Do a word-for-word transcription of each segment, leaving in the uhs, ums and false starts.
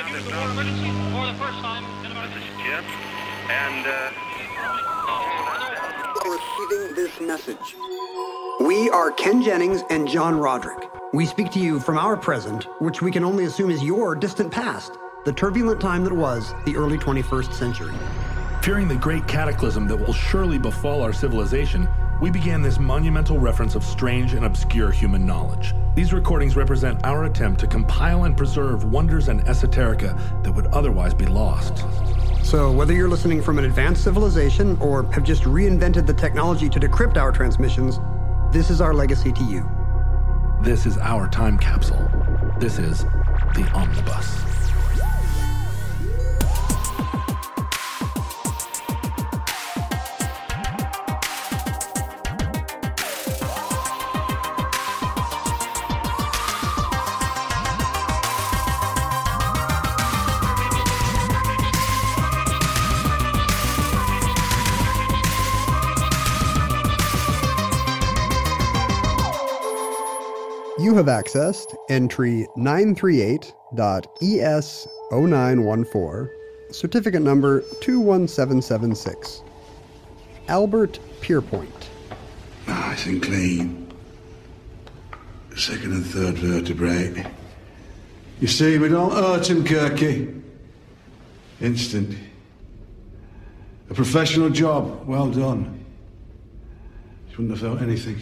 use the war emergency for the first time in America. This is Jim, and, uh... Receiving this message. We are Ken Jennings and John Roderick. We speak to you from our present, which we can only assume is your distant past, the turbulent time that was the early twenty-first century. Fearing the great cataclysm that will surely befall our civilization, we began this monumental reference of strange and obscure human knowledge. These recordings represent our attempt to compile and preserve wonders and esoterica that would otherwise be lost. So whether you're listening from an advanced civilization or have just reinvented the technology to decrypt our transmissions, this is our legacy to you. This is our time capsule. This is the Omnibus. You have accessed entry nine three eight dot E S zero nine one four, certificate number two one seven seven six. Albert Pierpoint. Nice and clean. Second and third vertebrae. You see, we don't hurt him, Kirky. Instant. A professional job. Well done. She wouldn't have felt anything.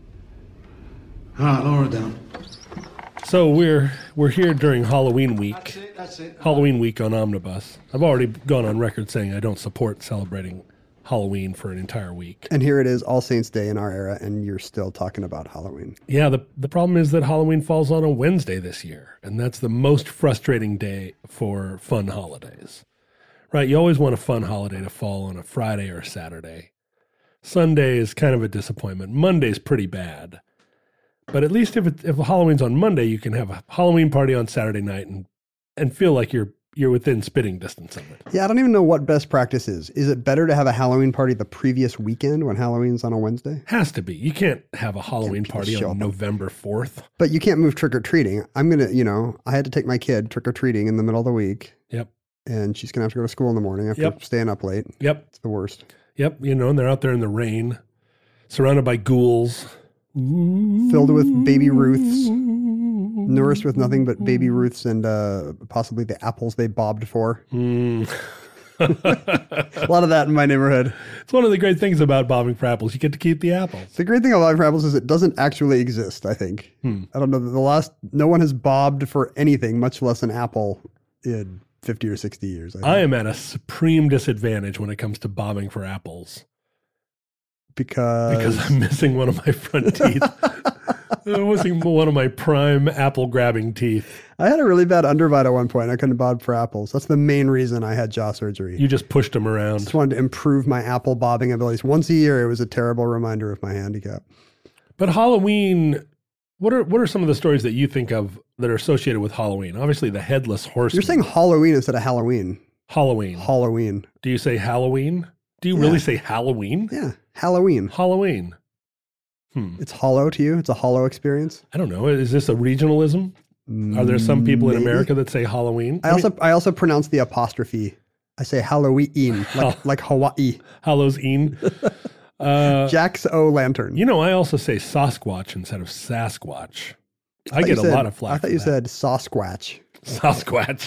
All right, lower her down. So we're we're here during Halloween week. That's it, that's it. Halloween week on Omnibus. I've already gone on record saying I don't support celebrating Halloween for an entire week. And here it is, All Saints Day in our era, and you're still talking about Halloween. Yeah, the the problem is that Halloween falls on a Wednesday this year, and that's the most frustrating day for fun holidays. Right? You always want a fun holiday to fall on a Friday or a Saturday. Sunday is kind of a disappointment. Monday's pretty bad. But at least if it, if Halloween's on Monday, you can have a Halloween party on Saturday night and and feel like you're you're within spitting distance of it. Yeah, I don't even know what best practice is. Is it better to have a Halloween party the previous weekend when Halloween's on a Wednesday? Has to be. You can't have a Halloween party on November fourth. But you can't move trick-or-treating. I'm going to, you know, I had to take my kid trick-or-treating in the middle of the week. Yep. And she's going to have to go to school in the morning after Yep. staying up late. Yep. It's the worst. Yep. You know, and they're out there in the rain, surrounded by ghouls. Filled with baby Ruths, nourished with nothing but baby Ruths and uh, possibly the apples they bobbed for. Mm. A lot of that in my neighborhood. It's one of the great things about bobbing for apples. You get to keep the apples. The great thing about bobbing for apples is it doesn't actually exist, I think. Hmm. I don't know. The last, no one has bobbed for anything, much less an apple, in fifty or sixty years. I, I am at a supreme disadvantage when it comes to bobbing for apples. Because... Because I'm missing one of my front teeth. I'm missing one of my prime apple grabbing teeth. I had a really bad underbite at one point. I couldn't bob for apples. That's the main reason I had jaw surgery. You just pushed them around. Just wanted to improve my apple bobbing abilities. Once a year, it was a terrible reminder of my handicap. But Halloween, what are what are some of the stories that you think of that are associated with Halloween? Obviously, the headless horseman. You're saying Halloween instead of Halloween. Halloween. Halloween. Do you say Halloween? Do you Yeah. really say Halloween? Yeah, Halloween. Halloween. Hmm. It's hollow to you? It's a hollow experience? I don't know. Is this a regionalism? Are there some people in Maybe. America that say Halloween? I, also I also pronounce the apostrophe. I say Halloween, like, like Hawaii. Halloween. Uh, Jack's O Lantern. you know, I also say Sasquatch instead of Sasquatch. I, thought get you a said- lot of flack. I thought for you that. said Sasquatch. Sasquatch.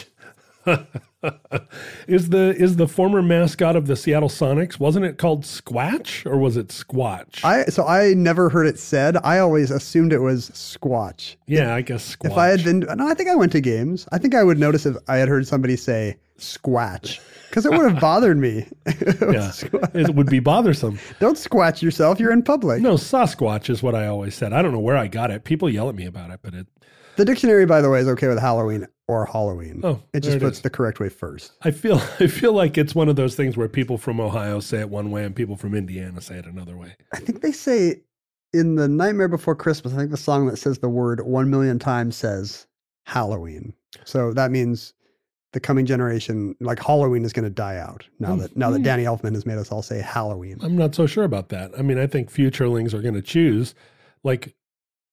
is the is the former mascot of the Seattle Sonics, wasn't it called Squatch or was it Squatch? I So I never heard it said. I always assumed it was Squatch. yeah, I guess Squatch. If I had been, no, I think I went to games. I think I would notice if I had heard somebody say Squatch, because it would have bothered me. It was yeah, Squatch. it would be bothersome. Don't squatch yourself. You're in public. No, Sasquatch is what I always said. I don't know where I got it. People yell at me about it, but it. The dictionary, by the way, is okay with Halloween or Halloween. Oh, it just there it puts is. the correct way first. I feel I feel like it's one of those things where people from Ohio say it one way and people from Indiana say it another way. I think they say in the Nightmare Before Christmas, I think the song that says the word one million times says Halloween. So that means the coming generation, like Halloween, is going to die out now Mm. that now that Danny Elfman has made us all say Halloween. I'm not so sure about that. I mean, I think futurelings are going to choose, like,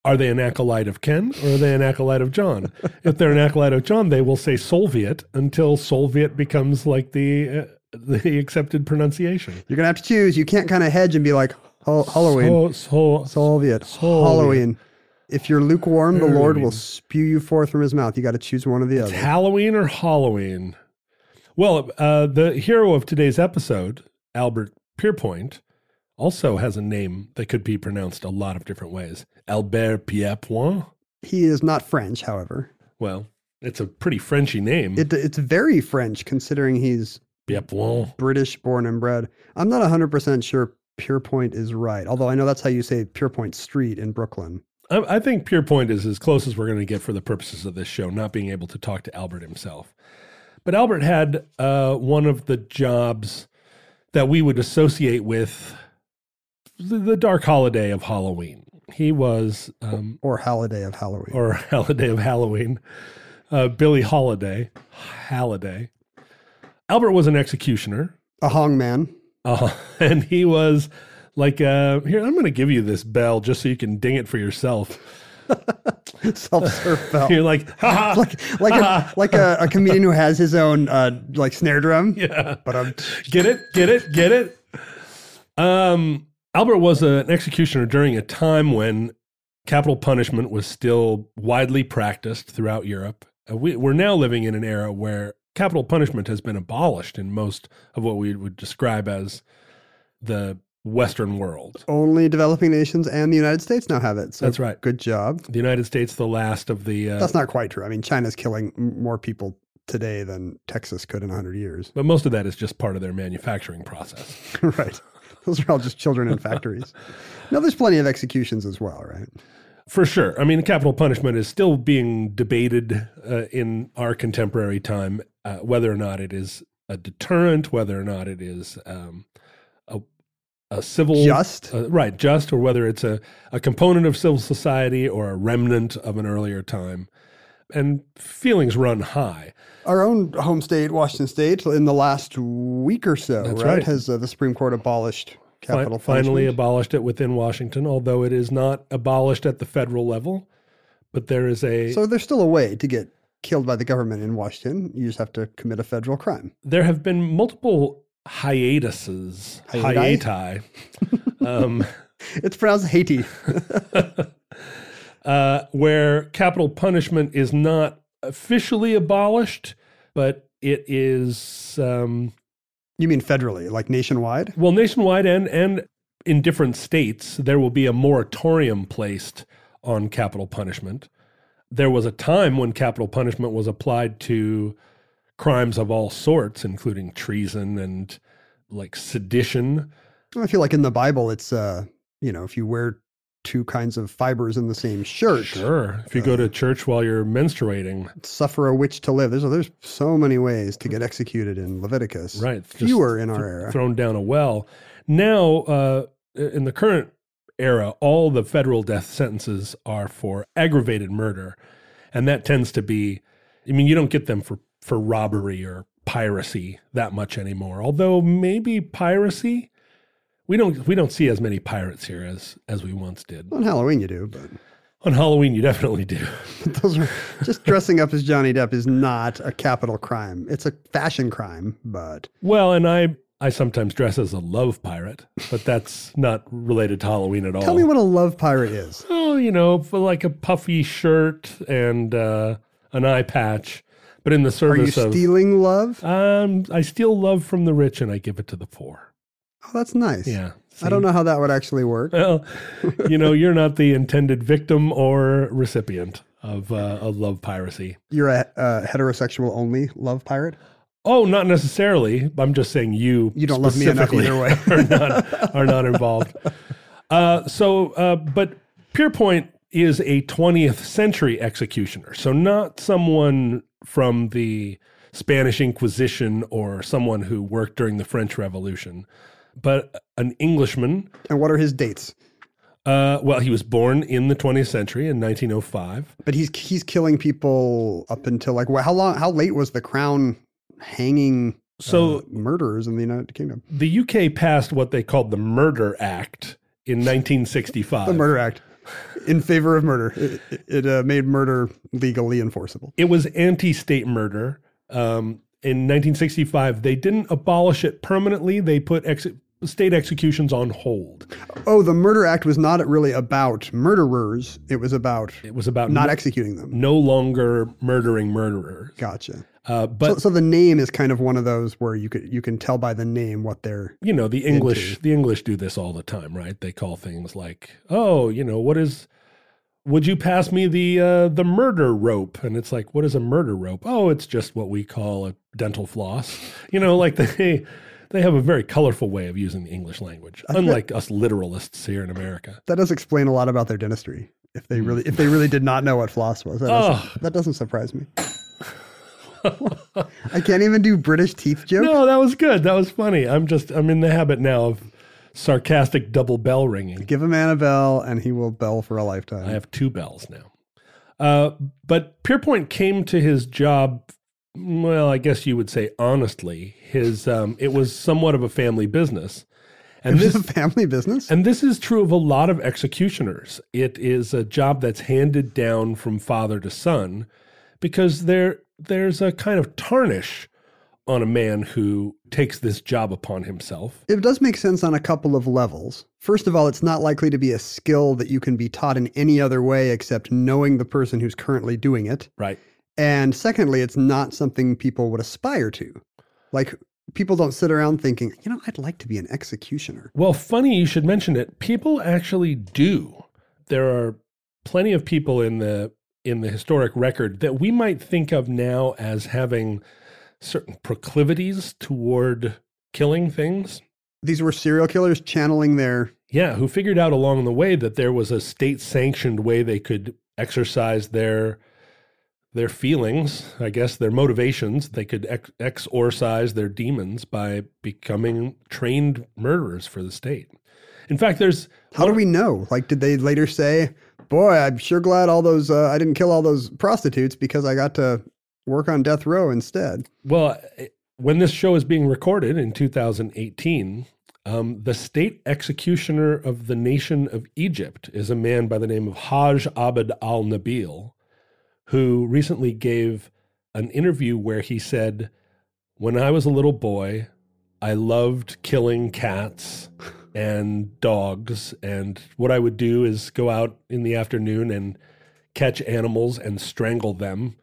Are they an acolyte of Ken or are they an acolyte of John? If they're an acolyte of John, they will say Soviet until Soviet becomes like the uh, the accepted pronunciation. You're going to have to choose. You can't kind of hedge and be like, Hol- Halloween, So, so, Soviet, Soviet. Halloween. If you're lukewarm, the Lord will Halloween. spew you forth from his mouth. You got to choose one or the other. Halloween or Halloween? Well, uh, the hero of today's episode, Albert Pierpoint, also has a name that could be pronounced a lot of different ways. Albert Pierpoint. He is not French, however. Well, it's a pretty Frenchy name. It, it's very French considering he's Pierpoint. British born and bred. I'm not one hundred percent sure Pierpoint is right, although I know that's how you say Pierpoint Street in Brooklyn. I, I think Pierpoint is as close as we're going to get for the purposes of this show, not being able to talk to Albert himself. But Albert had uh, one of the jobs that we would associate with the, the dark holiday of Halloween. He was... Um, Or Halliday of Halloween. or Halliday of Halloween. Uh, Billy Holiday. Halliday. Albert was an executioner. A hong man. Uh, and he was like, uh, here, I'm going to give you this bell just so you can ding it for yourself. Self-serve bell. You're like, ha ha. like like a like a, a comedian who has his own uh, like snare drum. Yeah. But I'm Get it? Get it? Get it? Um, Albert was a, an executioner during a time when capital punishment was still widely practiced throughout Europe. Uh, we, we're now living in an era where capital punishment has been abolished in most of what we would describe as the Western world. only developing nations and the United States now have it. So That's right. Good job. The United States, the last of the... Uh, That's not quite true. I mean, China's killing m- more people today than Texas could in one hundred years. but most of that is just part of their manufacturing process. Right. Those are all just children in factories. No, there's plenty of executions as well, right? For sure. I mean, capital punishment is still being debated uh, in our contemporary time, uh, whether or not it is a deterrent, whether or not it is um, a, a civil... Just? Uh, right, just, or whether it's a, a component of civil society or a remnant of an earlier time. And feelings run high. Our own home state, Washington State, in the last week or so, That's right, right. has uh, the Supreme Court abolished Fi- capital finally punishment. abolished it within Washington, although it is not abolished at the federal level. But there is a... So there's still a way to get killed by the government in Washington. You just have to commit a federal crime. There have been multiple hiatuses, Hiati? hiati, um, It's pronounced Haiti. uh, where capital punishment is not officially abolished, but it is, um, You mean federally, like nationwide? well, nationwide and, and in different states, there will be a moratorium placed on capital punishment. There was a time when capital punishment was applied to crimes of all sorts, including treason and like sedition. I feel like in the Bible, it's, uh, you know, if you wear two kinds of fibers in the same shirt, Sure. If you go to church while you're menstruating, suffer a witch to live. There's, there's so many ways to get executed in Leviticus. right? just Fewer in our th- era. Thrown down a well. Now, uh, in the current era, all the federal death sentences are for aggravated murder. And that tends to be, I mean, you don't get them for, for robbery or piracy that much anymore. Although maybe piracy, we don't we don't see as many pirates here as as we once did. On Halloween you do, but On Halloween, you definitely do. those are just dressing up as Johnny Depp is not a capital crime. It's a fashion crime, but Well, and I I sometimes dress as a love pirate, but that's not related to Halloween at all. tell me what a love pirate is. Oh, you know, for like a puffy shirt and uh, an eye patch, but in the Are you service of stealing love? um, I steal love from the rich and I give it to the poor. Oh, that's nice. Yeah, I don't know how that would actually work. Well, you know, you're not the intended victim or recipient of uh, of love piracy. You're a, a heterosexual only love pirate? Oh, not necessarily. I'm just saying you. You don't love me enough specifically either way. are not are not involved. Uh, so, uh, but Pierpoint is a twentieth century executioner, so not someone from the Spanish Inquisition or someone who worked during the French Revolution, but an Englishman. And what are his dates? Uh, well, he was born in the twentieth century in nineteen oh five. But he's he's killing people up until like, well, how long? How late was the crown hanging So uh, murderers in the United Kingdom? the U K passed what they called the Murder Act in nineteen sixty-five. The Murder Act. in favor of murder. It, it uh, made murder legally enforceable. It was anti-state murder. Um, in nineteen sixty-five, they didn't abolish it permanently. They put ex- state executions on hold. Oh, the Murder Act was not really about murderers. It was about It was about not no, executing them. no longer murdering murderers. Gotcha. Uh, but so, so the name is kind of one of those where you could you can tell by the name what they're you know the English into. the English do this all the time, right? They call things like, oh, you know, what is would you pass me the uh, the murder rope? And it's like, what is a murder rope? Oh, it's just what we call a dental floss. You know, like they they have a very colorful way of using the English language, unlike us literalists here in America. That does explain a lot about their dentistry. If they really if they really did not know what floss was, that, Oh. doesn't, that doesn't surprise me. I can't even do British teeth jokes. No, that was good. That was funny. I'm just I'm in the habit now of sarcastic double bell ringing. Give a man a bell, and he will bell for a lifetime. I have two bells now. Uh, but Pierpoint came to his job, well, I guess you would say honestly. His um, it was somewhat of a family business, and It was this a family business. and this is true of a lot of executioners. It is a job that's handed down from father to son, because there there's a kind of tarnish on a man who takes this job upon himself. It does make sense on a couple of levels. First of all, it's not likely to be a skill that you can be taught in any other way except knowing the person who's currently doing it. Right. And secondly, it's not something people would aspire to. Like, people don't sit around thinking, you know, I'd like to be an executioner. Well, funny you should mention it. People actually do. There are plenty of people in the in the historic record that we might think of now as having certain proclivities toward killing things. These were serial killers channeling their... Yeah, who figured out along the way that there was a state-sanctioned way they could exercise their their feelings, I guess, their motivations. They could ex- exorcise their demons by becoming trained murderers for the state. In fact, there's... How do we know? Like, did they later say, boy, I'm sure glad all those, uh, I didn't kill all those prostitutes because I got to work on death row instead? Well, when this show is being recorded in two thousand eighteen, um, the state executioner of the nation of Egypt is a man by the name of Hajj Abd al-Nabil, who recently gave an interview where he said, when I was a little boy, I loved killing cats and dogs, and what I would do is go out in the afternoon and catch animals and strangle them.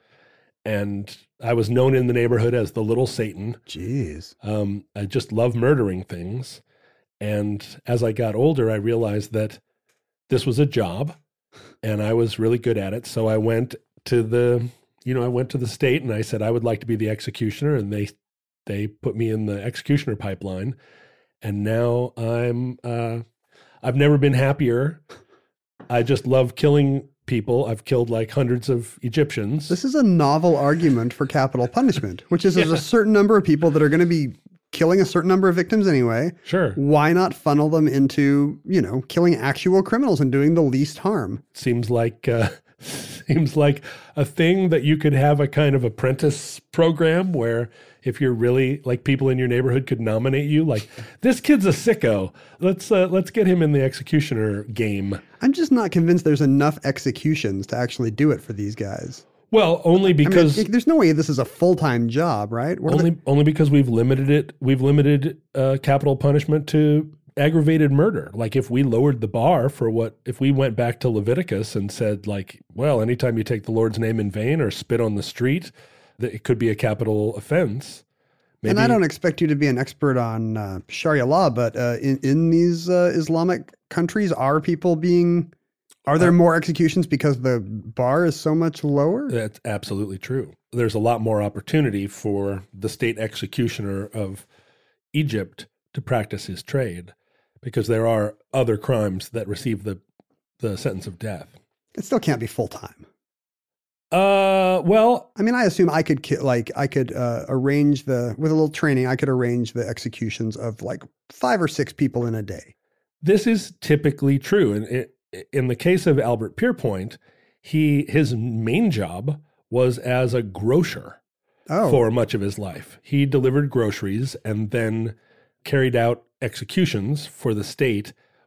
And I was known in the neighborhood as the Little Satan. Jeez. Um, I just love murdering things. And as I got older, I realized that this was a job and I was really good at it. So I went to the, you know, I went to the state and I said, I would like to be the executioner. And they, they put me in the executioner pipeline. And now I'm, uh, I've never been happier. I just love killing people. I've killed like hundreds of Egyptians. This is a novel argument for capital punishment, which is there's a certain number of people that are going to be killing a certain number of victims anyway. Sure. Why not funnel them into, you know, killing actual criminals and doing the least harm? Seems like uh, seems like a thing that you could have a kind of apprentice program where if you're really like people in your neighborhood could nominate you, like this kid's a sicko. Let's uh, let's get him in the executioner game. I'm just not convinced there's enough executions to actually do it for these guys. Well, only I mean, because it- there's no way this is a full-time job, right? What are only they- only because we've limited it. We've limited uh, capital punishment to aggravated murder. Like if we lowered the bar for what, if we went back to Leviticus and said like, well, anytime you take the Lord's name in vain or spit on the street, that it could be a capital offense. Maybe, And I don't expect you to be an expert on uh, Sharia law, but uh, in, in these uh, Islamic countries, are people being, are there Uh, more executions because the bar is so much lower? That's absolutely true. There's a lot more opportunity for the state executioner of Egypt to practice his trade because there are other crimes that receive the, the sentence of death. It still can't be full-time. Uh, well, I mean, I assume I could ki- like I could uh, arrange the with a little training. I could arrange the executions of like five or six people in a day. this is typically true. And it, in the case of Albert Pierpoint, he his main job was as a grocer Oh, for much of his life. He delivered groceries and then carried out executions for the state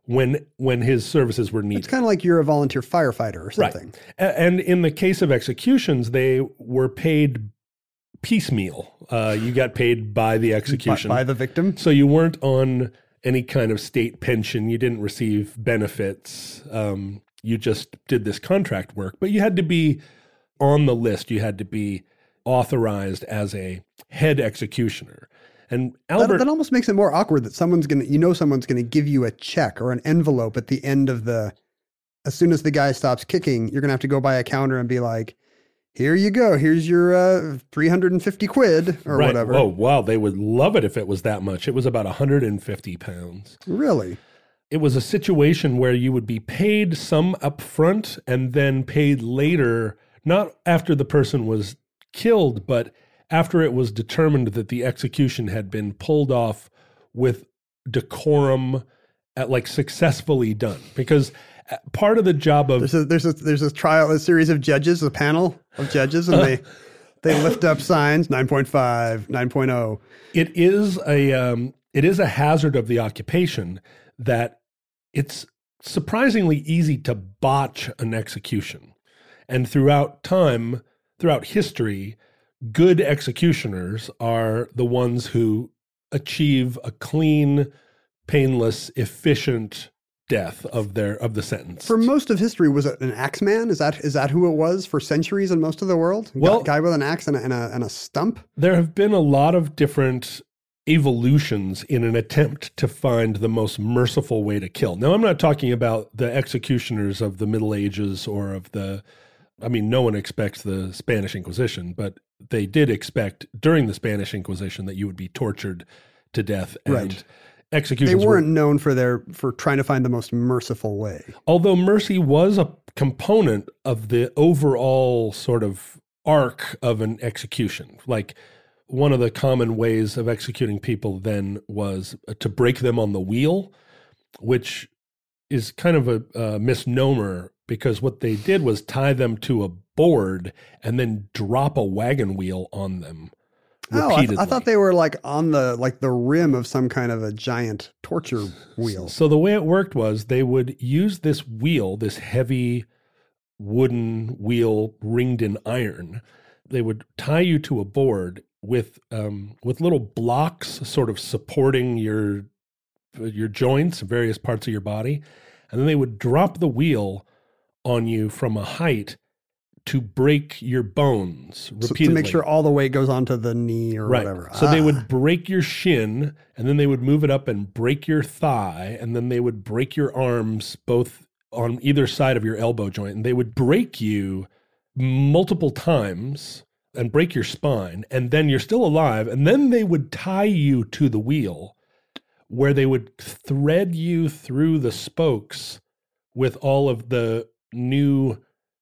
when when his services were needed. It's kind of like you're a volunteer firefighter or something. Right. A- And in the case of executions, they were paid piecemeal. Uh, you got paid by the execution. By, by the victim. So you weren't on any kind of state pension. You didn't receive benefits. Um, you just did this contract work. But you had to be on the list. You had to be authorized as a head executioner. And Albert... That, that almost makes it more awkward that someone's going to, you know, someone's going to give you a check or an envelope at the end of the, as soon as the guy stops kicking, you're going to have to go by a counter and be like, here you go. Here's your uh, three hundred fifty quid or right. whatever. Oh, wow. They would love it if it was that much. It was about one hundred fifty pounds. Really? It was a situation where you would be paid some upfront and then paid later, not after the person was killed, but after it was determined that the execution had been pulled off with decorum, at, like successfully done. Because part of the job of there's a there's a there's a trial, a series of judges, a panel of judges, and they they lift up signs nine point five, nine point oh. It is a um, it is a hazard of the occupation that it's surprisingly easy to botch an execution, and throughout time, throughout history, good executioners are the ones who achieve a clean, painless, efficient death of their of the sentence. For most of history, was it an axeman? Is that is that who it was for centuries in most of the world? Well, a guy with an axe and a, and a and a stump. There have been a lot of different evolutions in an attempt to find the most merciful way to kill. Now, I'm not talking about the executioners of the Middle Ages or of the, I mean, no one expects the Spanish Inquisition, but they did expect during the Spanish Inquisition that you would be tortured to death. And right. Executions they weren't were, known for their for trying to find the most merciful way. Although mercy was a component of the overall sort of arc of an execution. Like one of the common ways of executing people then was to break them on the wheel, which is kind of a, a misnomer because what they did was tie them to a board and then drop a wagon wheel on them. Oh, I, th- repeatedly. I thought they were like on the like the rim of some kind of a giant torture wheel. So the way it worked was they would use this wheel, this heavy wooden wheel ringed in iron. They would tie you to a board with um, with little blocks sort of supporting your your joints, various parts of your body, and then they would drop the wheel on you from a height to break your bones repeatedly. So, to make sure all the weight goes onto the knee or right. whatever. So ah. they would break your shin, and then they would move it up and break your thigh, and then they would break your arms both on either side of your elbow joint, and they would break you multiple times and break your spine, and then you're still alive, and then they would tie you to the wheel where they would thread you through the spokes with all of the new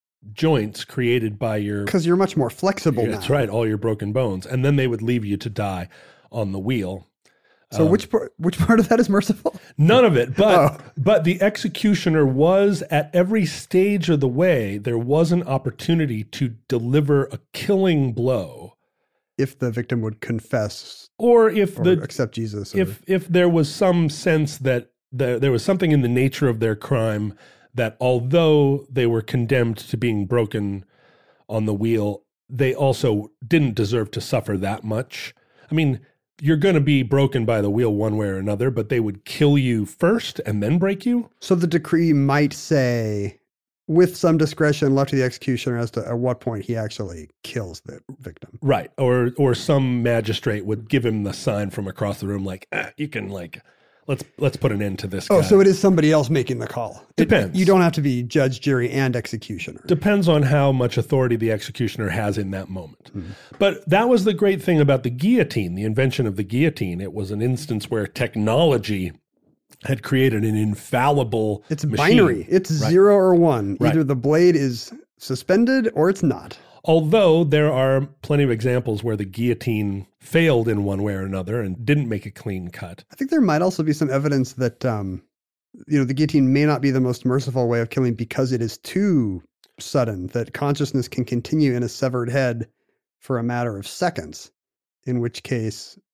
joints created by your... Because you're much more flexible now. That's right, all your broken bones. And then they would leave you to die on the wheel. So um, which part, which part of that is merciful? None of it. But Oh. but the executioner was, at every stage of the way, there was an opportunity to deliver a killing blow. If the victim would confess Or if or the accept Jesus. Or, if if there was some sense that the, there was something in the nature of their crime that although they were condemned to being broken on the wheel, they also didn't deserve to suffer that much. I mean, you're going to be broken by the wheel one way or another, but they would kill you first and then break you. so the decree might say, with some discretion left to the executioner as to at what point he actually kills the victim. Right. Or or some magistrate would give him the sign from across the room like, ah, you can like... Let's let's put an end to this guy. Oh, so it is somebody else making the call. It- Depends. you don't have to be judge, jury, and executioner. Depends on how much authority the executioner has in that moment. Mm-hmm. But that was the great thing about the guillotine, the invention of the guillotine. It was an instance where technology had created an infallible It's machine. binary. It's Right. zero or one. Right. Either the blade is suspended or it's not. Although there are plenty of examples where the guillotine failed in one way or another and didn't make a clean cut. I think there might also be some evidence that, um, you know, the guillotine may not be the most merciful way of killing because it is too sudden, that consciousness can continue in a severed head for a matter of seconds, in which case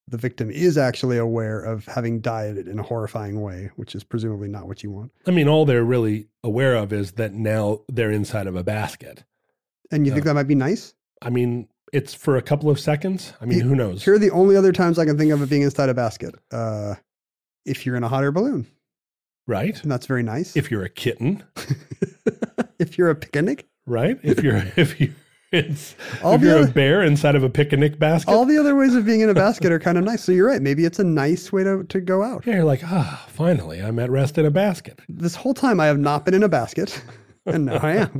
the victim is actually aware of having died in a horrifying way, which is presumably not what you want. I mean, all they're really aware of is that now they're inside of a basket. And you Uh, think that might be nice? I mean, it's for a couple of seconds. I mean, Here- who knows? Here are the only other times I can think of it being inside a basket. Uh, if you're in a hot air balloon, Right? and that's very nice. If you're a kitten, if you're a picnic, right? If you're if you it's All if the you're other- a bear inside of a picnic basket, all the other ways of being in a basket are kind of nice. So you're right. Maybe it's a nice way to, to go out. yeah, you're like, ah, finally, I'm at rest in a basket. This whole time I have not been in a basket, and now I am.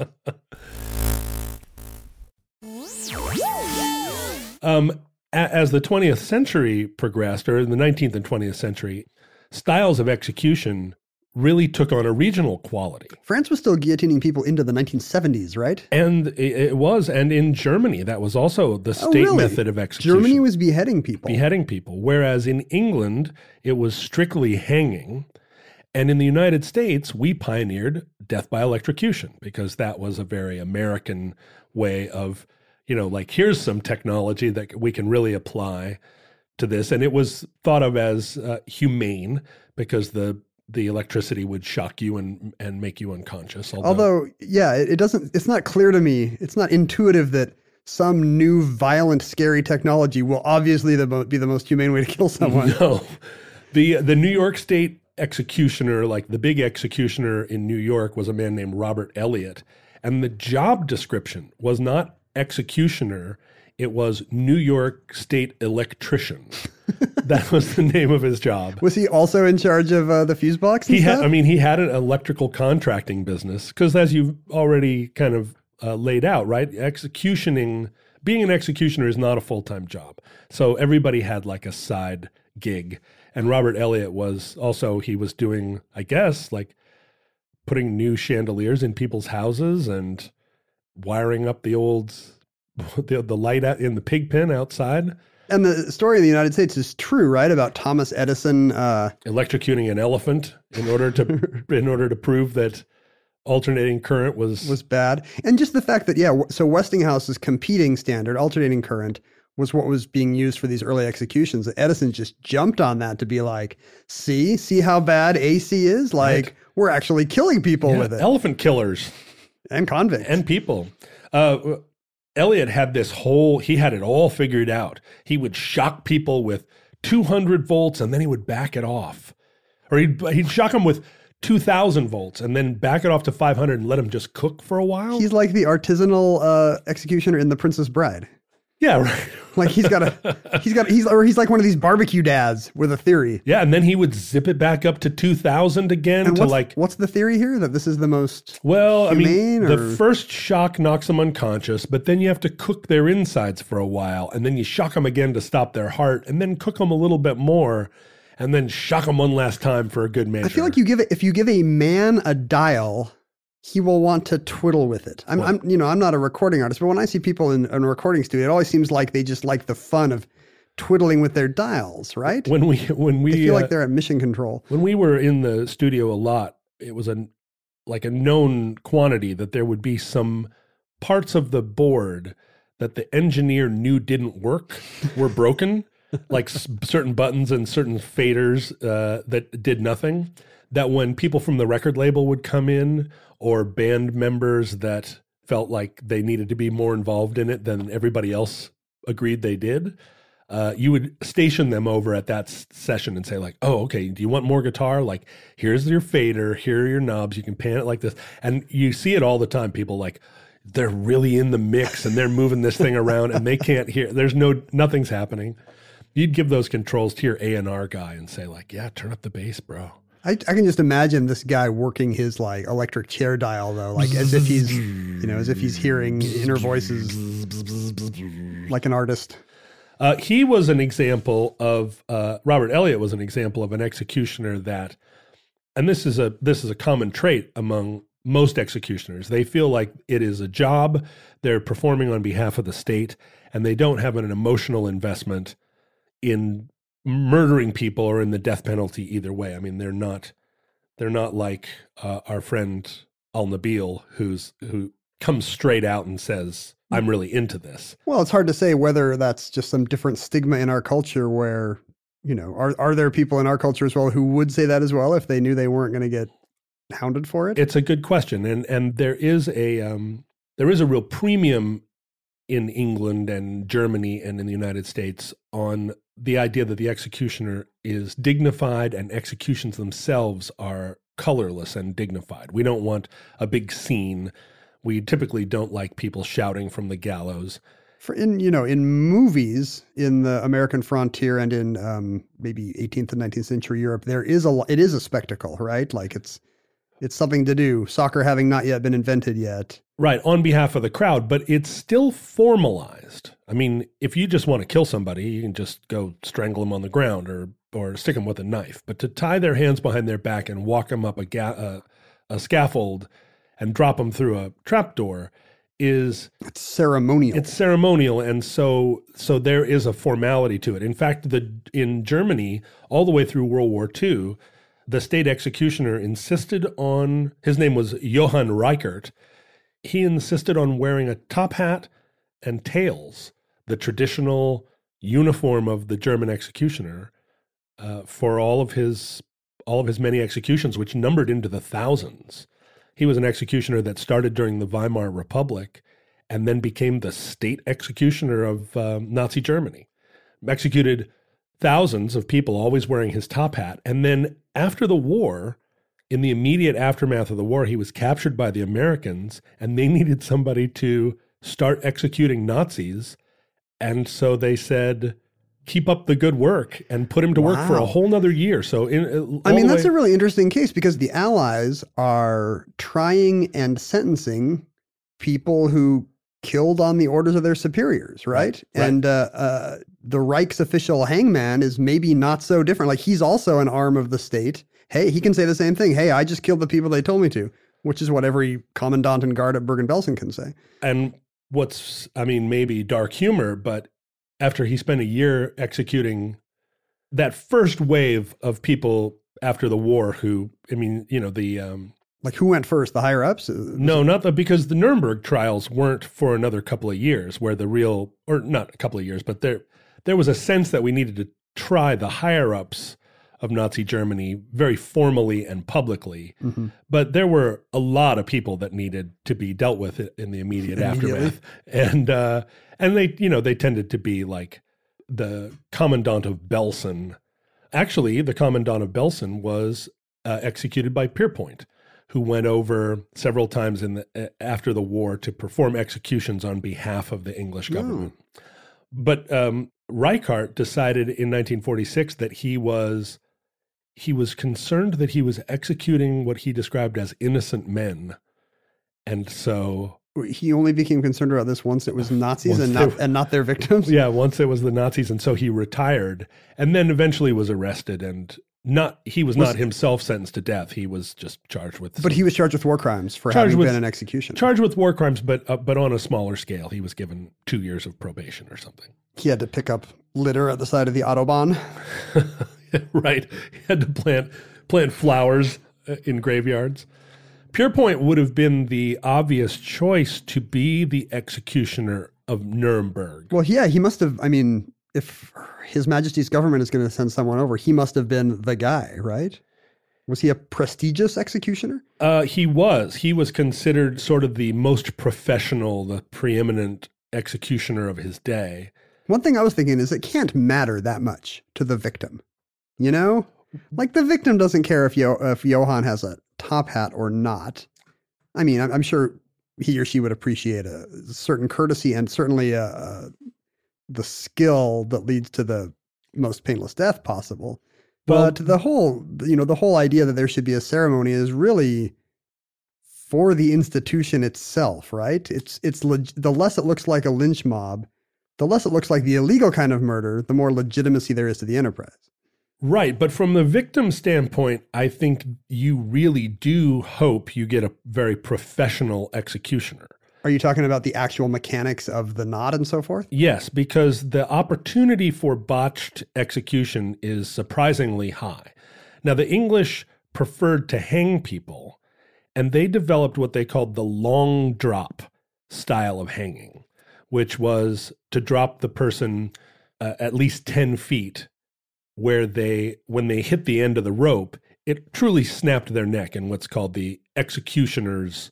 Um, a- as the twentieth century progressed, or in the nineteenth and twentieth century, styles of execution really took on a regional quality. France was still guillotining people into the nineteen seventies, right? And it, it was, and in Germany, that was also the Oh, state really? method of execution. Germany was beheading people. beheading people, whereas in England, it was strictly hanging. And in the United States, we pioneered death by electrocution because that was a very American way of, you know, like, here's some technology that we can really apply to this. And it was thought of as uh, humane because the the electricity would shock you and and make you unconscious. Although, Although, yeah, it, it doesn't, it's not clear to me. It's not intuitive that some new violent, scary technology will obviously the mo- be the most humane way to kill someone. no, the the New York State executioner, like the big executioner in New York, was a man named Robert Elliott, and the job description was not executioner. It was New York State electrician. That was the name of his job. Was he also in charge of uh, the fuse box? And He had, stuff? I mean, he had an electrical contracting business because, as you've already kind of uh, laid out, right? Executioning, being an executioner is not a full time job. So everybody had like a side gig. And Robert Elliott was also, he was doing, I guess, like putting new chandeliers in people's houses and wiring up the old, the, the light out in the pig pen outside. And the story in the United States is true, right? About Thomas Edison. Uh, Electrocuting an elephant in order to in order to prove that alternating current was was bad. And just the fact that, yeah, w- so Westinghouse's competing standard, alternating current, was what was being used for these early executions. Edison just jumped on that to be like, see, see how bad A C is? Like, Right. we're actually killing people Yeah, with it. elephant killers and convicts. and people. Uh, Elliot had this whole, he had it all figured out. He would shock people with two hundred volts and then he would back it off. Or he'd, he'd shock them with two thousand volts and then back it off to five hundred and let them just cook for a while. He's like the artisanal uh, executioner in The Princess Bride. yeah, right. Like he's got a, he's got, he's, or he's like one of these barbecue dads with a theory. Yeah, and then he would zip it back up to two thousand again And to what's, like, what's the theory here? That this is the most, well, I mean, humane the or- first shock knocks them unconscious, but then you have to cook their insides for a while, and then you shock them again to stop their heart, and then cook them a little bit more, and then shock them one last time for a good measure. I feel like you give it, if you give a man a dial, he will want to twiddle with it. I'm, I'm, you know, I'm not a recording artist, but when I see people in, in a recording studio, it always seems like they just like the fun of twiddling with their dials, right? when we when we They feel uh, like they're at mission control. when we were in the studio a lot, it was a like a known quantity that there would be some parts of the board that the engineer knew didn't work, were broken, like s- certain buttons and certain faders uh, that did nothing. That when people from the record label would come in, or band members that felt like they needed to be more involved in it than everybody else agreed they did, uh, you would station them over at that s- session and say like, oh, okay, do you want more guitar? Like, here's your fader, here are your knobs, you can pan it like this. And you see it all the time. People like, they're really in the mix and they're moving this thing around and they can't hear, there's no, nothing's happening. You'd give those controls to your A and R guy and say like, yeah, turn up the bass, bro. I, I can just imagine this guy working his like electric chair dial though, like as if he's, you know, as if he's hearing inner voices like an artist. Uh, he was an example of uh, Robert Elliott was an example of an executioner that, and this is a this is a common trait among most executioners. They feel like it is a job. They're performing on behalf of the state, and they don't have an emotional investment in murdering people or in the death penalty either way. I mean, they're not they're not like uh, our friend Al Nabil, who's who comes straight out and says, I'm really into this. Well, it's hard to say whether that's just some different stigma in our culture where, you know, are are there people in our culture as well who would say that as well if they knew they weren't going to get hounded for it? It's a good question. And and there is a um, there is a real premium in England and Germany and in the United States on the idea that the executioner is dignified and executions themselves are colorless and dignified. We don't want a big scene. We typically don't like people shouting from the gallows. For in, you know, in movies in the American frontier and in um, maybe eighteenth and nineteenth century Europe, there is a, it is a spectacle, right? Like it's, it's something to do. Soccer having not yet been invented yet. Right, on behalf of the crowd, but it's still formalized. I mean, if you just want to kill somebody, you can just go strangle them on the ground or or stick them with a knife. But to tie their hands behind their back and walk them up a, ga- a, a scaffold and drop them through a trapdoor is... It's ceremonial. It's ceremonial, and so so there is a formality to it. In fact, the in Germany, all the way through World War Two, the state executioner insisted on... His name was Johann Reichert. He insisted on wearing a top hat and tails, the traditional uniform of the German executioner, uh, for all of his all of his many executions, which numbered into the thousands. He was an executioner that started during the Weimar Republic and then became the state executioner of um, Nazi Germany. Executed thousands of people, always wearing his top hat. And then after the war, in the immediate aftermath of the war, he was captured by the Americans, and they needed somebody to start executing Nazis. And so they said, keep up the good work, and put him to work Wow. for a whole nother year. So in, I mean, the that's way- a really interesting case because the Allies are trying and sentencing people who killed on the orders of their superiors, right? Right. And uh, uh, the Reich's official hangman is maybe not so different. Like he's also an arm of the state. Hey, he can say the same thing. Hey, I just killed the people they told me to, which is what every commandant and guard at Bergen-Belsen can say. And what's, I mean, maybe dark humor, but after he spent a year executing that first wave of people after the war who, I mean, you know, the... Um, Like who went first, the higher ups? no, not the, because the Nuremberg trials weren't for another couple of years where the real, or not a couple of years, but there, there was a sense that we needed to try the higher ups of Nazi Germany very formally and publicly. Mm-hmm. But there were a lot of people that needed to be dealt with in the immediate aftermath. And, uh, and they, you know, they tended to be like the Commandant of Belsen. Actually, the Commandant of Belsen was uh, executed by Pierpoint, who went over several times in the, uh, after the war to perform executions on behalf of the English government. Oh. But um, Reichart decided in nineteen forty-six that he was he was concerned that he was executing what he described as innocent men, and so he only became concerned about this once it was Nazis and not were, and not their victims. Yeah, once it was the Nazis, and so he retired, and then eventually was arrested and. Not he was, was not himself sentenced to death. He was just charged with. But he was charged with war crimes for having with, been an executioner. Charged with war crimes, but uh, but on a smaller scale. He was given two years of probation or something. He had to pick up litter at the side of the Autobahn. Right. He had to plant plant flowers in graveyards. Pierpoint would have been the obvious choice to be the executioner of Nuremberg. Well, yeah, he must have. I mean. If His Majesty's government is going to send someone over, he must have been the guy, right? Was he a prestigious executioner? Uh, he was. He was considered sort of the most professional, the preeminent executioner of his day. One thing I was thinking is it can't matter that much to the victim. You know? Like the victim doesn't care if, Yo- if Johann has a top hat or not. I mean, I'm, I'm sure he or she would appreciate a certain courtesy and certainly a... a the skill that leads to the most painless death possible. Well, but the whole, you know, the whole idea that there should be a ceremony is really for the institution itself, right? It's, it's leg- the less it looks like a lynch mob, the less it looks like the illegal kind of murder, the more legitimacy there is to the enterprise. Right. But from the victim standpoint, I think you really do hope you get a very professional executioner. Are you talking about the actual mechanics of the knot and so forth? Yes, because the opportunity for botched execution is surprisingly high. Now, the English preferred to hang people, and they developed what they called the long drop style of hanging. which was to drop the person uh, at least ten feet where they, when they hit the end of the rope, it truly snapped their neck in what's called the executioner's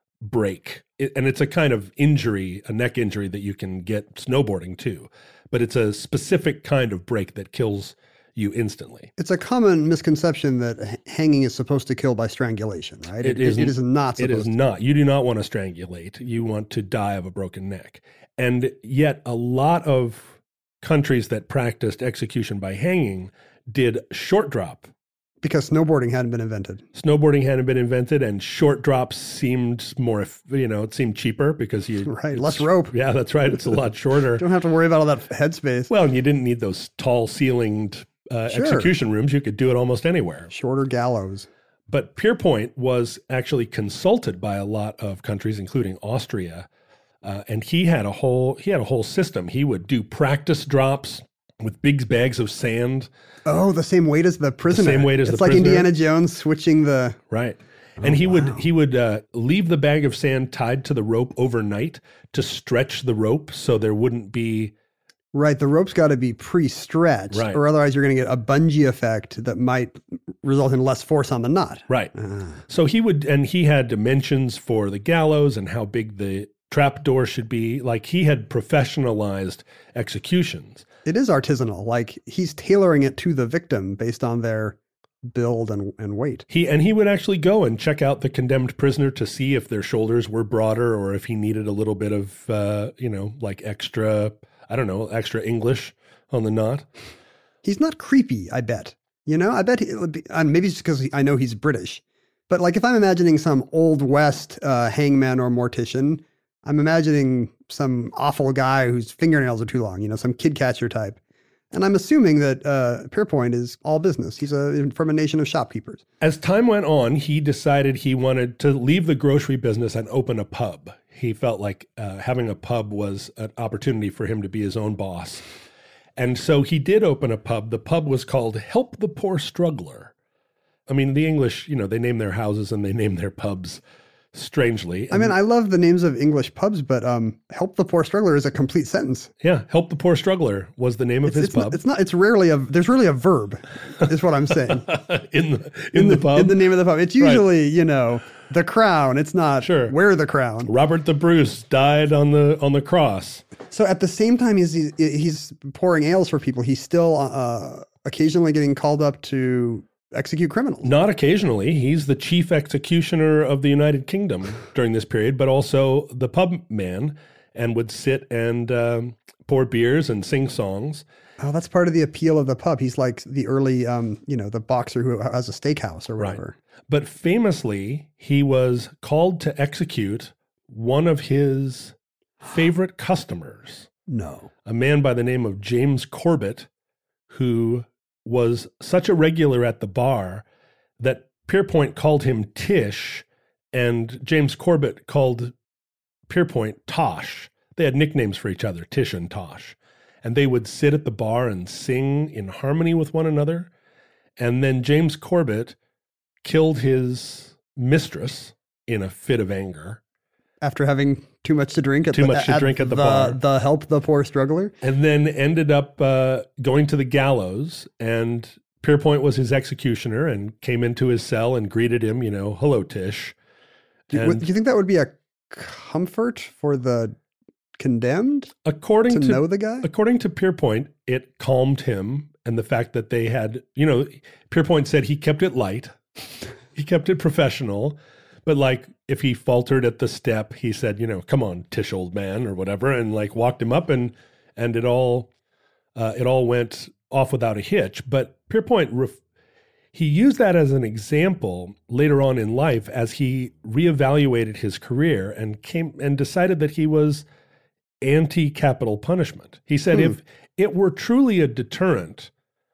break. It, and it's a kind of injury, a neck injury that you can get snowboarding too. But it's a specific kind of break that kills you instantly. It's a common misconception that h- hanging is supposed to kill by strangulation, right? It, it, is, it is not supposed It is to. not. You do not want to strangulate. You want to die of a broken neck. And yet a lot of countries that practiced execution by hanging did short drop. Because snowboarding hadn't been invented. Snowboarding hadn't been invented, and short drops seemed more, you know, it seemed cheaper because you... Right, less rope. Yeah, that's right. It's a lot shorter. Don't have to worry about all that headspace. Well, and you didn't need those tall ceilinged uh, Sure. execution rooms. You could do it almost anywhere. Shorter gallows. But Pierpoint was actually consulted by a lot of countries, including Austria, uh, and he had a whole he had a whole system. He would do practice drops with big bags of sand. Oh, the same weight as the prisoner. same weight as it's the like prisoner. Indiana Jones switching the... Right. And he would he would uh, leave the bag of sand tied to the rope overnight to stretch the rope so there wouldn't be... Right, the rope's got to be pre-stretched, Right. or otherwise you're going to get a bungee effect that might result in less force on the knot. Right. So he would, and he had dimensions for the gallows and how big the trap door should be. Like he had professionalized executions. It is artisanal. Like he's tailoring it to the victim based on their build and, and weight. He and he would actually go and check out the condemned prisoner to see if their shoulders were broader or if he needed a little bit of, uh, you know, like extra, I don't know, extra English on the knot. He's not creepy, I bet. You know, I bet he, it would be, and maybe it's just because I know he's British. But like if I'm imagining some Old West uh, hangman or mortician, I'm imagining some awful guy whose fingernails are too long, you know, some kid catcher type. And I'm assuming that uh, Pierpoint is all business. He's a, from a nation of shopkeepers. As time went on, he decided he wanted to leave the grocery business and open a pub. He felt like uh, having a pub was an opportunity for him to be his own boss. And so he did open a pub. The pub was called Help the Poor Struggler. I mean, the English, you know, they name their houses and they name their pubs strangely. I mean, I love the names of English pubs, but um, Help the Poor Struggler is a complete sentence. Yeah, Help the Poor Struggler was the name of It's, his it's pub. Not, it's not, it's rarely a, there's really a verb, is what I'm saying. in the in, the, pub. In the name of the pub. It's usually, you know, the Crown. It's not Sure. Wear the Crown. Robert the Bruce died on the on the cross. So at the same time he's, he's, he's pouring ales for people, he's still uh, occasionally getting called up to execute criminals. Not occasionally. He's the chief executioner of the United Kingdom during this period, but also the pub man, and would sit and um, pour beers and sing songs. Oh, that's part of the appeal of the pub. He's like the early, um, you know, the boxer who has a steakhouse or whatever. Right. But famously, he was called to execute one of his favorite customers, No. a man by the name of James Corbett, who was such a regular at the bar that Pierpoint called him Tish, and James Corbett called Pierpoint Tosh. They had nicknames for each other, Tish and Tosh. And they would sit at the bar and sing in harmony with one another. And then James Corbett killed his mistress in a fit of anger. After having too much to drink at Too the, much to drink at the bar. The Help the Poor Struggler. And then ended up uh, going to the gallows, and Pierpoint was his executioner and came into his cell and greeted him, you know, hello, Tish. Do, And do you think that would be a comfort for the condemned according to, to, know the guy? according to Pierpoint, it calmed him, and the fact that they had, you know, Pierpoint said he kept it light, he kept it professional, but like if he faltered at the step, he said, you know, come on, Tish, old man, or whatever, and like walked him up, and and it all uh, it all went off without a hitch. But Pierpoint, ref- he used that as an example later on in life as he reevaluated his career and came and decided that he was anti-capital punishment. He said, Hmm. if it were truly a deterrent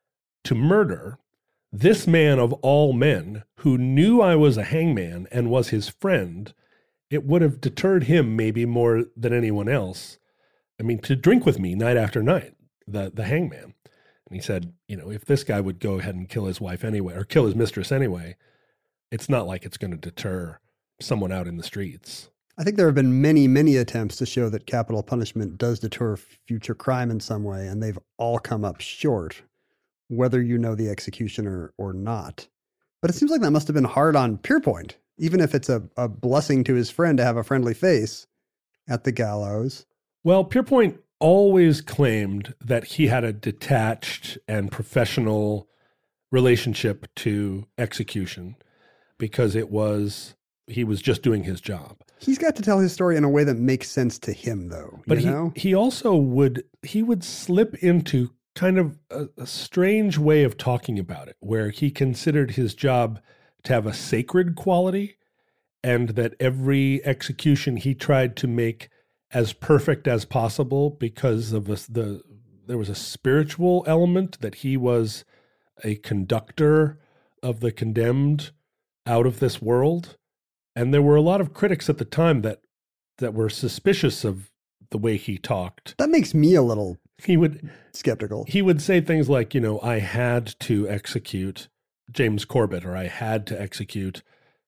to murder, this man of all men who knew I was a hangman and was his friend, it would have deterred him maybe more than anyone else. I mean, to drink with me night after night, the, the hangman. And he said, you know, if this guy would go ahead and kill his wife anyway, or kill his mistress anyway, it's not like it's going to deter someone out in the streets. I think there have been many, many attempts to show that capital punishment does deter future crime in some way, and they've all come up short, whether you know the executioner or not. But it seems like that must have been hard on Pierpoint, even if it's a, a blessing to his friend to have a friendly face at the gallows. Well, Pierpoint always claimed that he had a detached and professional relationship to execution because it was, he was just doing his job. He's got to tell his story in a way that makes sense to him, though. But you he, know? he also would, he would slip into kind of a, a strange way of talking about it, where he considered his job to have a sacred quality and that every execution he tried to make as perfect as possible because of the, the there was a spiritual element that he was a conductor of the condemned out of this world. And there were a lot of critics at the time that that were suspicious of the way he talked. That makes me a little he would skeptical. He would say things like, you know, I had to execute James Corbett, or I had to execute.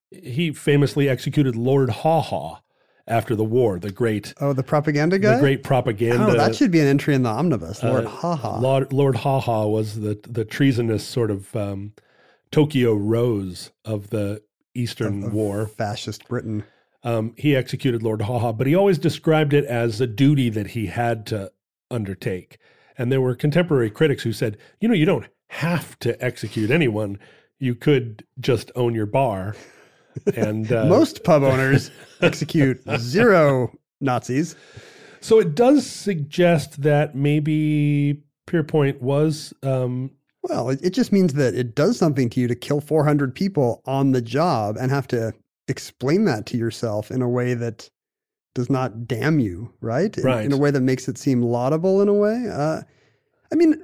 He famously executed Lord Haw Haw after the war, the great oh, the propaganda guy, the great propaganda. Oh, that should be an entry in the omnibus. Lord uh, Haw Haw. Lord, Lord Haw Haw was the the treasonous sort of um, Tokyo Rose of the Eastern of, of War, fascist Britain. Um, he executed Lord Haw Haw, but he always described it as a duty that he had to undertake. And there were contemporary critics who said, you know, you don't have to execute anyone. You could just own your bar. And uh, most pub owners execute zero Nazis. So it does suggest that maybe Pierpoint was. Um, well, it, it just means that it does something to you to kill four hundred people on the job and have to explain that to yourself in a way that does not damn you, right? In, right. in a way that makes it seem laudable in a way. Uh, I mean,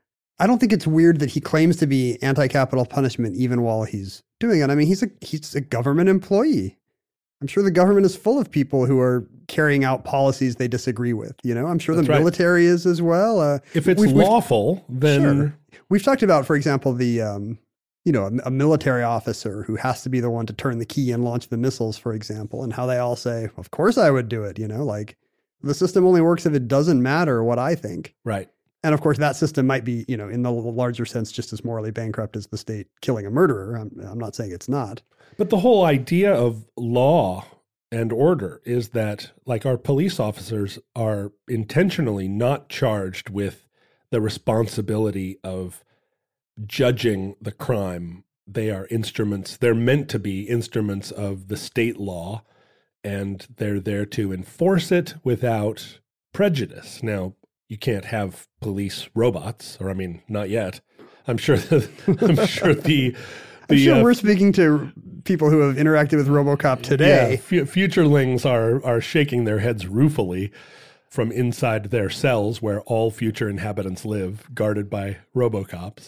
I don't think it's weird that he claims to be anti-capital punishment even while he's doing it. I mean, he's a he's a government employee. I'm sure the government is full of people who are carrying out policies they disagree with. You know, I'm sure That's the right. military is as well. Uh, if it's we've, we've, lawful, then sure. We've talked about, for example, the um, you know, a, a military officer who has to be the one to turn the key and launch the missiles, for example, and how they all say, "Of course, I would do it." You know, like the system only works if it doesn't matter what I think. Right. And of course, that system might be, you know, in the larger sense, just as morally bankrupt as the state killing a murderer. I'm, I'm not saying it's not. But the whole idea of law and order is that, like, our police officers are intentionally not charged with the responsibility of judging the crime. They are instruments. They're meant to be instruments of the state law, and they're there to enforce it without prejudice. Now, you can't have police robots, or I mean, not yet. I'm sure. That, I'm sure the. the I'm sure uh, we're speaking to people who have interacted with RoboCop today. Yeah, f- futurelings are are shaking their heads ruefully from inside their cells, where all future inhabitants live, guarded by RoboCops.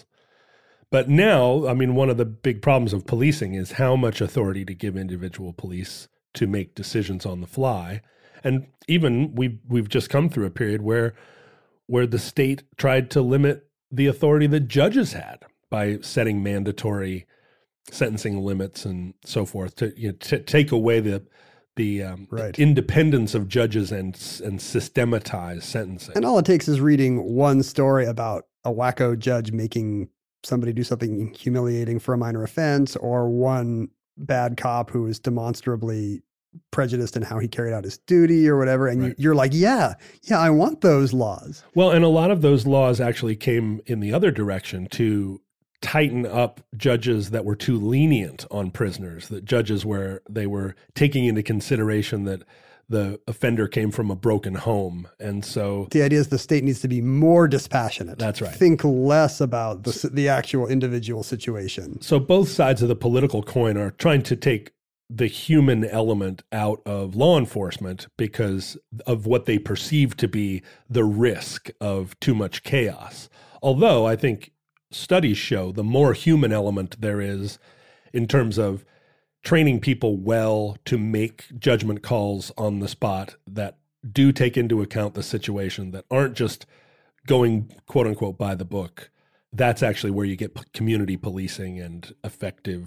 But now, I mean, one of the big problems of policing is how much authority to give individual police to make decisions on the fly, and even we've we've just come through a period where. where the state tried to limit the authority that judges had by setting mandatory sentencing limits and so forth to you know, t- take away the the um, right. independence of judges and and systematize sentencing. And all it takes is reading one story about a wacko judge making somebody do something humiliating for a minor offense, or one bad cop who is demonstrably prejudiced in how he carried out his duty or whatever. And right. you, you're like, yeah, yeah, I want those laws. Well, and a lot of those laws actually came in the other direction to tighten up judges that were too lenient on prisoners, that judges where they were taking into consideration that the offender came from a broken home. And so the idea is the state needs to be more dispassionate. That's right. Think less about the, the actual individual situation. So both sides of the political coin are trying to take the human element out of law enforcement because of what they perceive to be the risk of too much chaos. Although I think studies show the more human element there is in terms of training people well to make judgment calls on the spot that do take into account the situation, that aren't just going, quote unquote, by the book. That's actually where you get community policing and effective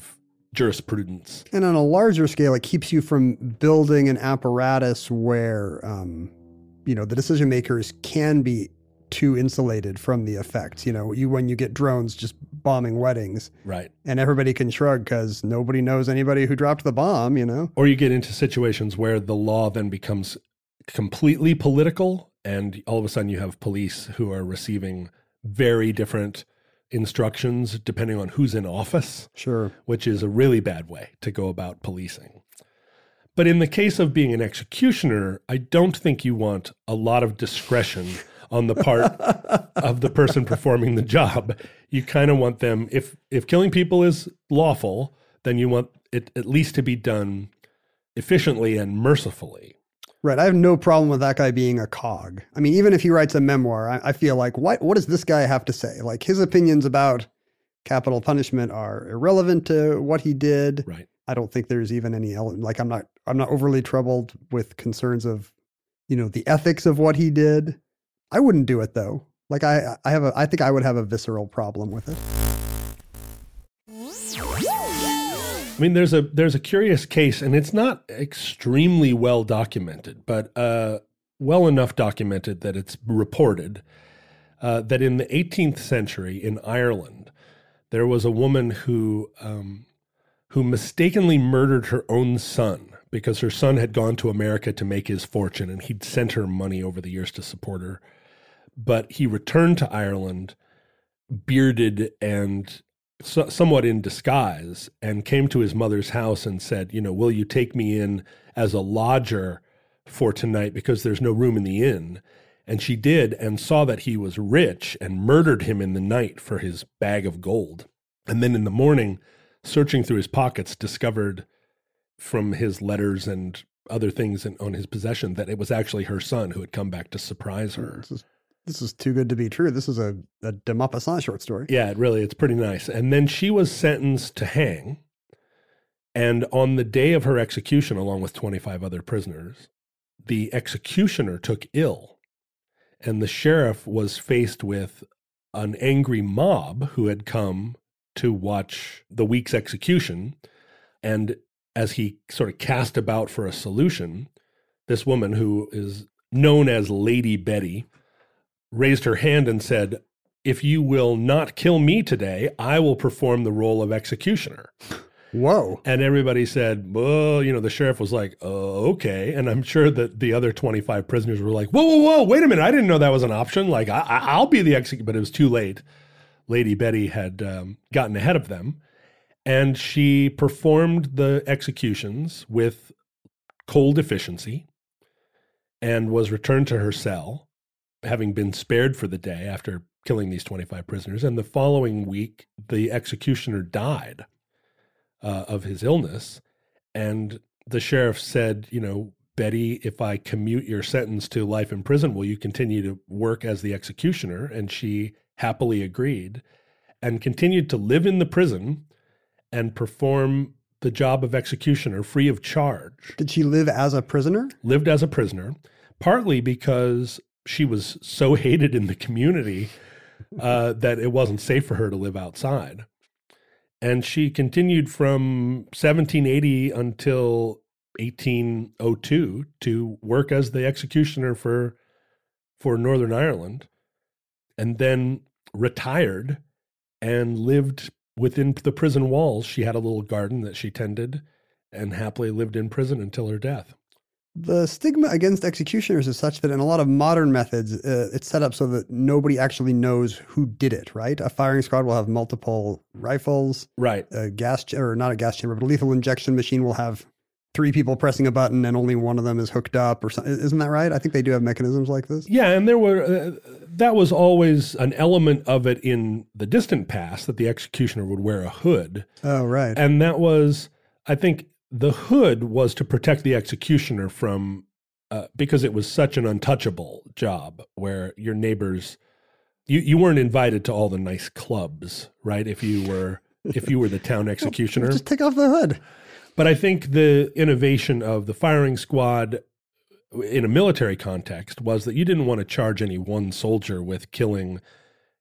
jurisprudence. And on a larger scale, it keeps you from building an apparatus where, um, you know, the decision makers can be too insulated from the effects. You know, you when you get drones just bombing weddings, Right. and everybody can shrug because nobody knows anybody who dropped the bomb, you know? Or you get into situations where the law then becomes completely political, and all of a sudden you have police who are receiving very different instructions depending on who's in office, Sure. which is a really bad way to go about policing. But in the case of being an executioner, I don't think you want a lot of discretion on the part of the person performing the job. You kind of want them, if if killing people is lawful, then you want it at least to be done efficiently and mercifully. Right. I have no problem with that guy being a cog. I mean, even if he writes a memoir, I, I feel like, what what does this guy have to say? Like, his opinions about capital punishment are irrelevant to what he did. Right. I don't think there's even any element, like, I'm not I'm not overly troubled with concerns of, you know, the ethics of what he did. I wouldn't do it though. Like, I I have a I think I would have a visceral problem with it. I mean, there's a there's a curious case, and it's not extremely well documented, but uh, well enough documented that it's reported uh, that in the eighteenth century in Ireland, there was a woman who um, who mistakenly murdered her own son because her son had gone to America to make his fortune, and he'd sent her money over the years to support her. But he returned to Ireland, bearded and So, somewhat in disguise, and came to his mother's house and said, you know, will you take me in as a lodger for tonight because there's no room in the inn? And she did, and saw that he was rich, and murdered him in the night for his bag of gold. And then in the morning, searching through his pockets, discovered from his letters and other things in, on his possession that it was actually her son who had come back to surprise her. This is, this is too good to be true. This is a, a de Maupassant short story. Yeah, it really, it's pretty nice. And then she was sentenced to hang. And on the day of her execution, along with twenty-five other prisoners, the executioner took ill. And the sheriff was faced with an angry mob who had come to watch the week's execution. And as he sort of cast about for a solution, this woman, who is known as Lady Betty, raised her hand and said, if you will not kill me today, I will perform the role of executioner. Whoa. And everybody said, well, you know, the sheriff was like, oh, okay. And I'm sure that the other twenty-five prisoners were like, whoa, whoa, whoa, wait a minute. I didn't know that was an option. Like, I, I'll be the executioner. But it was too late. Lady Betty had um, gotten ahead of them. And she performed the executions with cold efficiency and was returned to her cell, having been spared for the day after killing these twenty-five prisoners. And the following week, the executioner died uh, of his illness. And the sheriff said, you know, Betty, if I commute your sentence to life in prison, will you continue to work as the executioner? And she happily agreed and continued to live in the prison and perform the job of executioner free of charge. Did she live as a prisoner? Lived as a prisoner, partly because she was so hated in the community uh, that it wasn't safe for her to live outside. And she continued from seventeen eighty until eighteen oh two to work as the executioner for, for Northern Ireland, and then retired and lived within the prison walls. She had a little garden that she tended and happily lived in prison until her death. The stigma against executioners is such that in a lot of modern methods, uh, it's set up so that nobody actually knows who did it, right? A firing squad will have multiple rifles. Right. A gas, ch- or not a gas chamber, but a lethal injection machine will have three people pressing a button and only one of them is hooked up or something. Isn't that right? I think they do have mechanisms like this. Yeah, and there were uh, that was always an element of it in the distant past, that the executioner would wear a hood. Oh, right. And that was, I think, the hood was to protect the executioner from, uh, because it was such an untouchable job where your neighbors, you, you weren't invited to all the nice clubs, right? If you were, if you were the town executioner. Just take off the hood. But I think the innovation of the firing squad in a military context was that you didn't want to charge any one soldier with killing,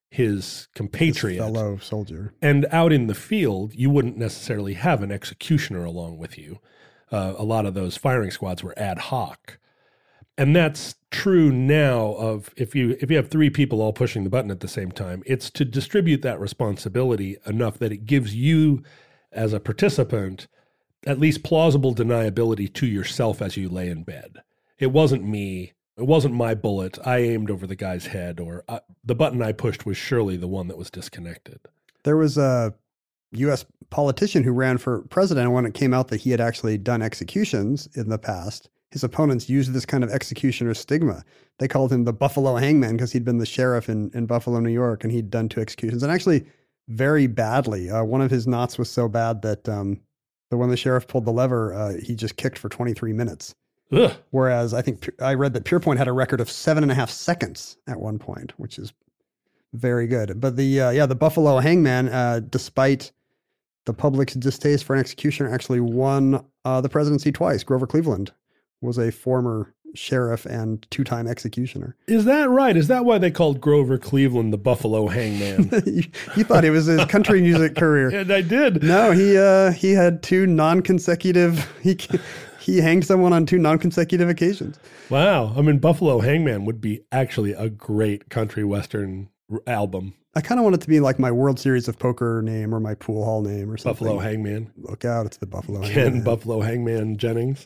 his compatriot. His fellow soldier. And out in the field, you wouldn't necessarily have an executioner along with you. Uh, a lot of those firing squads were ad hoc. And that's true now of if you if you have three people all pushing the button at the same time, it's to distribute that responsibility enough that it gives you as a participant at least plausible deniability to yourself as you lay in bed. It wasn't me. It wasn't my bullet. I aimed over the guy's head, or uh, the button I pushed was surely the one that was disconnected. There was a U S politician who ran for president, and when it came out that he had actually done executions in the past, his opponents used this kind of executioner stigma. They called him the Buffalo Hangman because he'd been the sheriff in, in Buffalo, New York, and he'd done two executions. And actually, very badly. Uh, one of his knots was so bad that um, the when the sheriff pulled the lever, uh, he just kicked for twenty-three minutes. Ugh. Whereas I think I read that Pierpoint had a record of seven and a half seconds at one point, which is very good. But the uh, yeah, the Buffalo Hangman, uh, despite the public's distaste for an executioner, actually won uh, the presidency twice. Grover Cleveland was a former sheriff and two-time executioner. Is that right? Is that why they called Grover Cleveland the Buffalo Hangman? you, you thought it was his country music career. And I did. No, he uh, he had two non-consecutive, he he hanged someone on two non-consecutive occasions. Wow. I mean, Buffalo Hangman would be actually a great country western r- album. I kind of want it to be like my World Series of Poker name or my pool hall name or something. Buffalo Hangman. Look out, it's the Buffalo Ken Hangman. Buffalo Hangman Jennings.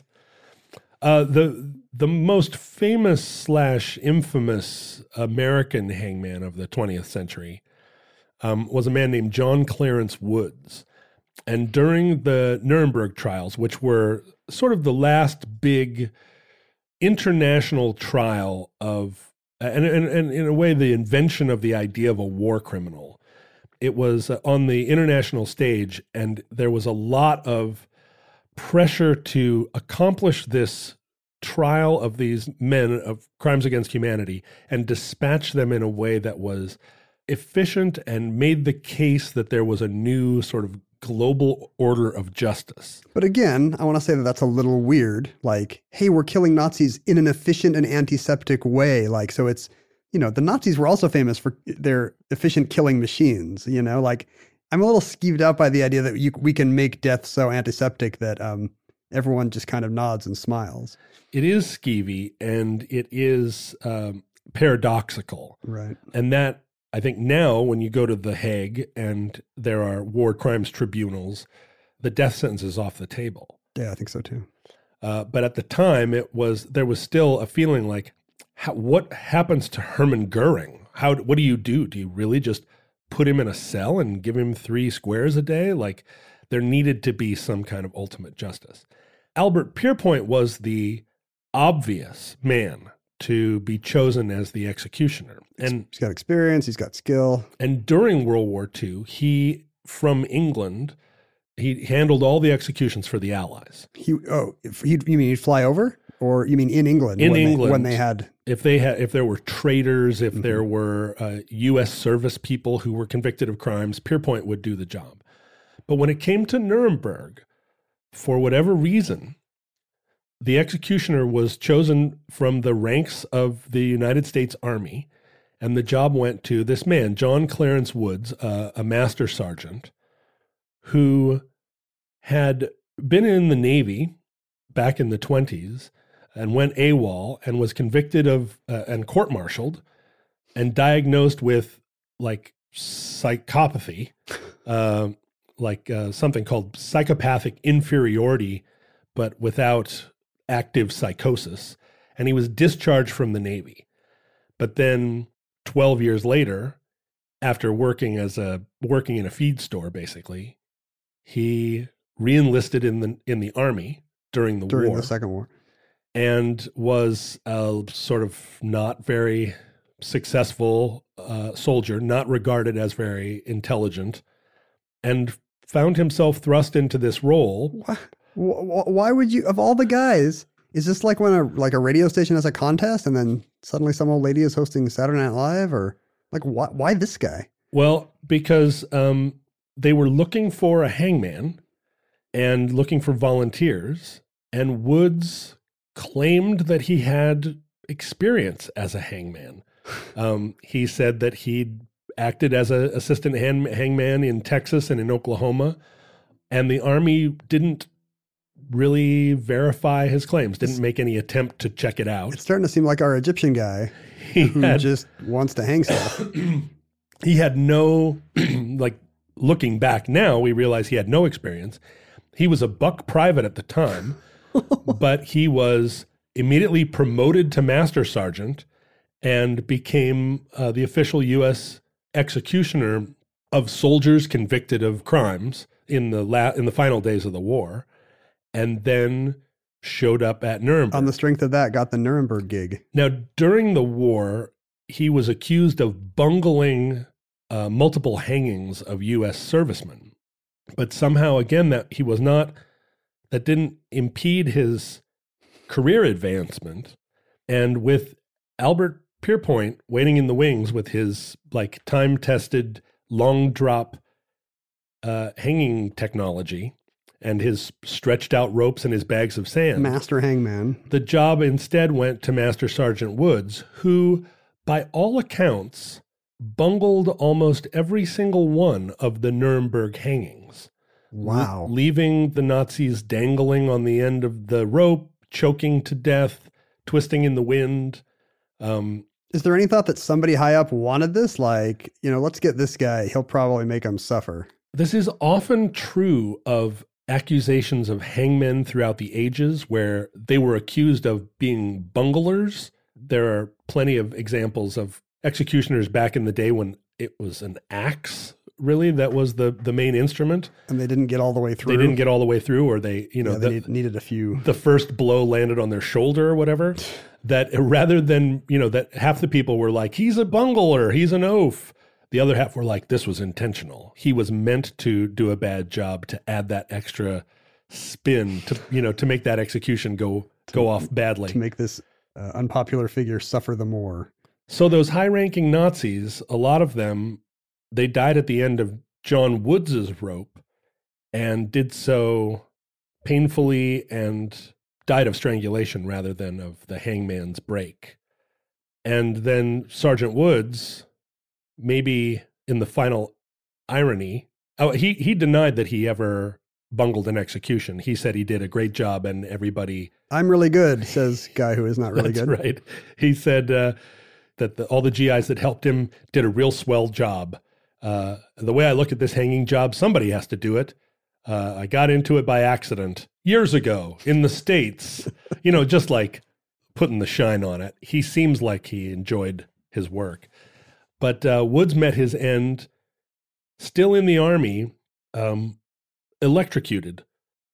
Uh, the the most famous slash infamous American hangman of the twentieth century um, was a man named John Clarence Woods. And during the Nuremberg trials, which were sort of the last big international trial of, and, and, and in a way, the invention of the idea of a war criminal, it was on the international stage, and there was a lot of pressure to accomplish this trial of these men of crimes against humanity and dispatch them in a way that was efficient and made the case that there was a new sort of global order of justice. But again, I want to say that that's a little weird. Like, hey, we're killing Nazis in an efficient and antiseptic way. Like, so it's, you know, the Nazis were also famous for their efficient killing machines, you know, like I'm a little skeeved out by the idea that you, we can make death so antiseptic that um, everyone just kind of nods and smiles. It is skeevy and it is um, paradoxical. Right. And that, I think now when you go to The Hague and there are war crimes tribunals, the death sentence is off the table. Yeah, I think so too. Uh, but at the time, it was there was still a feeling like, how, what happens to Hermann Goering? How? What do you do? Do you really just put him in a cell and give him three squares a day? Like, there needed to be some kind of ultimate justice. Albert Pierpoint was the obvious man to be chosen as the executioner. And he's got experience, he's got skill. And during World War Two, he, from England, he handled all the executions for the Allies. He oh, if he you mean he'd fly over, or you mean in England? In when England, they, when they had if they had if there were traitors, if mm-hmm. there were uh, U S service people who were convicted of crimes, Pierpoint would do the job. But when it came to Nuremberg, for whatever reason, the executioner was chosen from the ranks of the United States Army, and the job went to this man, John Clarence Woods, uh, a master sergeant, who had been in the Navy back in the twenties and went AWOL and was convicted of uh, and court-martialed and diagnosed with like psychopathy, uh, like uh, something called psychopathic inferiority, but without active psychosis. And he was discharged from the Navy. But then twelve years later, after working as a working in a feed store, basically, he re-enlisted in the in the Army during the during war. the Second War. And was a sort of not very successful uh, soldier, not regarded as very intelligent, and found himself thrust into this role. Why, why would you, of all the guys, is this like when a like a radio station has a contest and then suddenly some old lady is hosting Saturday Night Live, or like why, why this guy? Well, because um, they were looking for a hangman and looking for volunteers, and Woods claimed that he had experience as a hangman. Um, he said that he'd acted as an assistant hang, hangman in Texas and in Oklahoma, and the Army didn't really verify his claims, didn't make any attempt to check it out. It's starting to seem like our Egyptian guy He who had, just wants to hang stuff. he had no, like looking back now, we realize he had no experience. He was a buck private at the time, but he was immediately promoted to master sergeant and became uh, the official U S executioner of soldiers convicted of crimes in the la- in the final days of the war, and then showed up at Nuremberg. On the strength of that, got the Nuremberg gig. Now, during the war, he was accused of bungling uh, multiple hangings of U S servicemen. But somehow, again, that he was not, that didn't impede his career advancement. And with Albert Pierpoint waiting in the wings with his like time-tested long drop uh, hanging technology and his stretched out ropes and his bags of sand, Master hangman. the job instead went to Master Sergeant Woods, who, by all accounts, bungled almost every single one of the Nuremberg hangings. Wow. Le- leaving the Nazis dangling on the end of the rope, choking to death, twisting in the wind. Um, Is there any thought that somebody high up wanted this? Like, you know, let's get this guy. He'll probably make them suffer. this is often true of accusations of hangmen throughout the ages where they were accused of being bunglers. There are plenty of examples of executioners back in the day when it was an axe, really, that was the, the main instrument. And they didn't get all the way through. They didn't get all the way through, or they, you know, Yeah, they the, need- needed a few. the first blow landed on their shoulder or whatever. That rather than, you know, that half the people were like, he's a bungler, he's an oaf. The other half were like, this was intentional. He was meant to do a bad job to add that extra spin to, you know, to make that execution go go off badly. To make this uh, unpopular figure suffer the more. So those high-ranking Nazis, a lot of them, they died at the end of John Woods's rope and did so painfully and died of strangulation rather than of the hangman's break. And then Sergeant Woods, maybe in the final irony, oh, he, he denied that he ever bungled an execution. He said he did a great job and everybody... I'm really good, says guy who is not really That's good. right. He said uh, that the, all the G Is that helped him did a real swell job. Uh, the way I look at this hanging job, somebody has to do it. Uh, I got into it by accident years ago in the States, you know, just like putting the shine on it. He seems like he enjoyed his work. But uh, Woods met his end still in the Army, um, electrocuted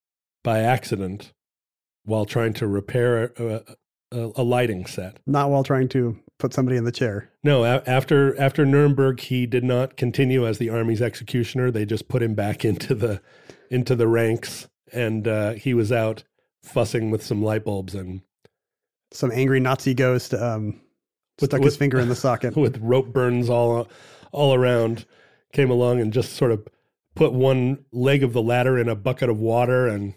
by accident while trying to repair a, a, a lighting set. Not while trying to put somebody in the chair. No, a- after after Nuremberg, he did not continue as the Army's executioner. They just put him back into the into the ranks, and uh, he was out fussing with some light bulbs and Some angry Nazi ghost um, With- stuck with- his finger in the socket. with rope burns all all around, came along and just sort of put one leg of the ladder in a bucket of water. And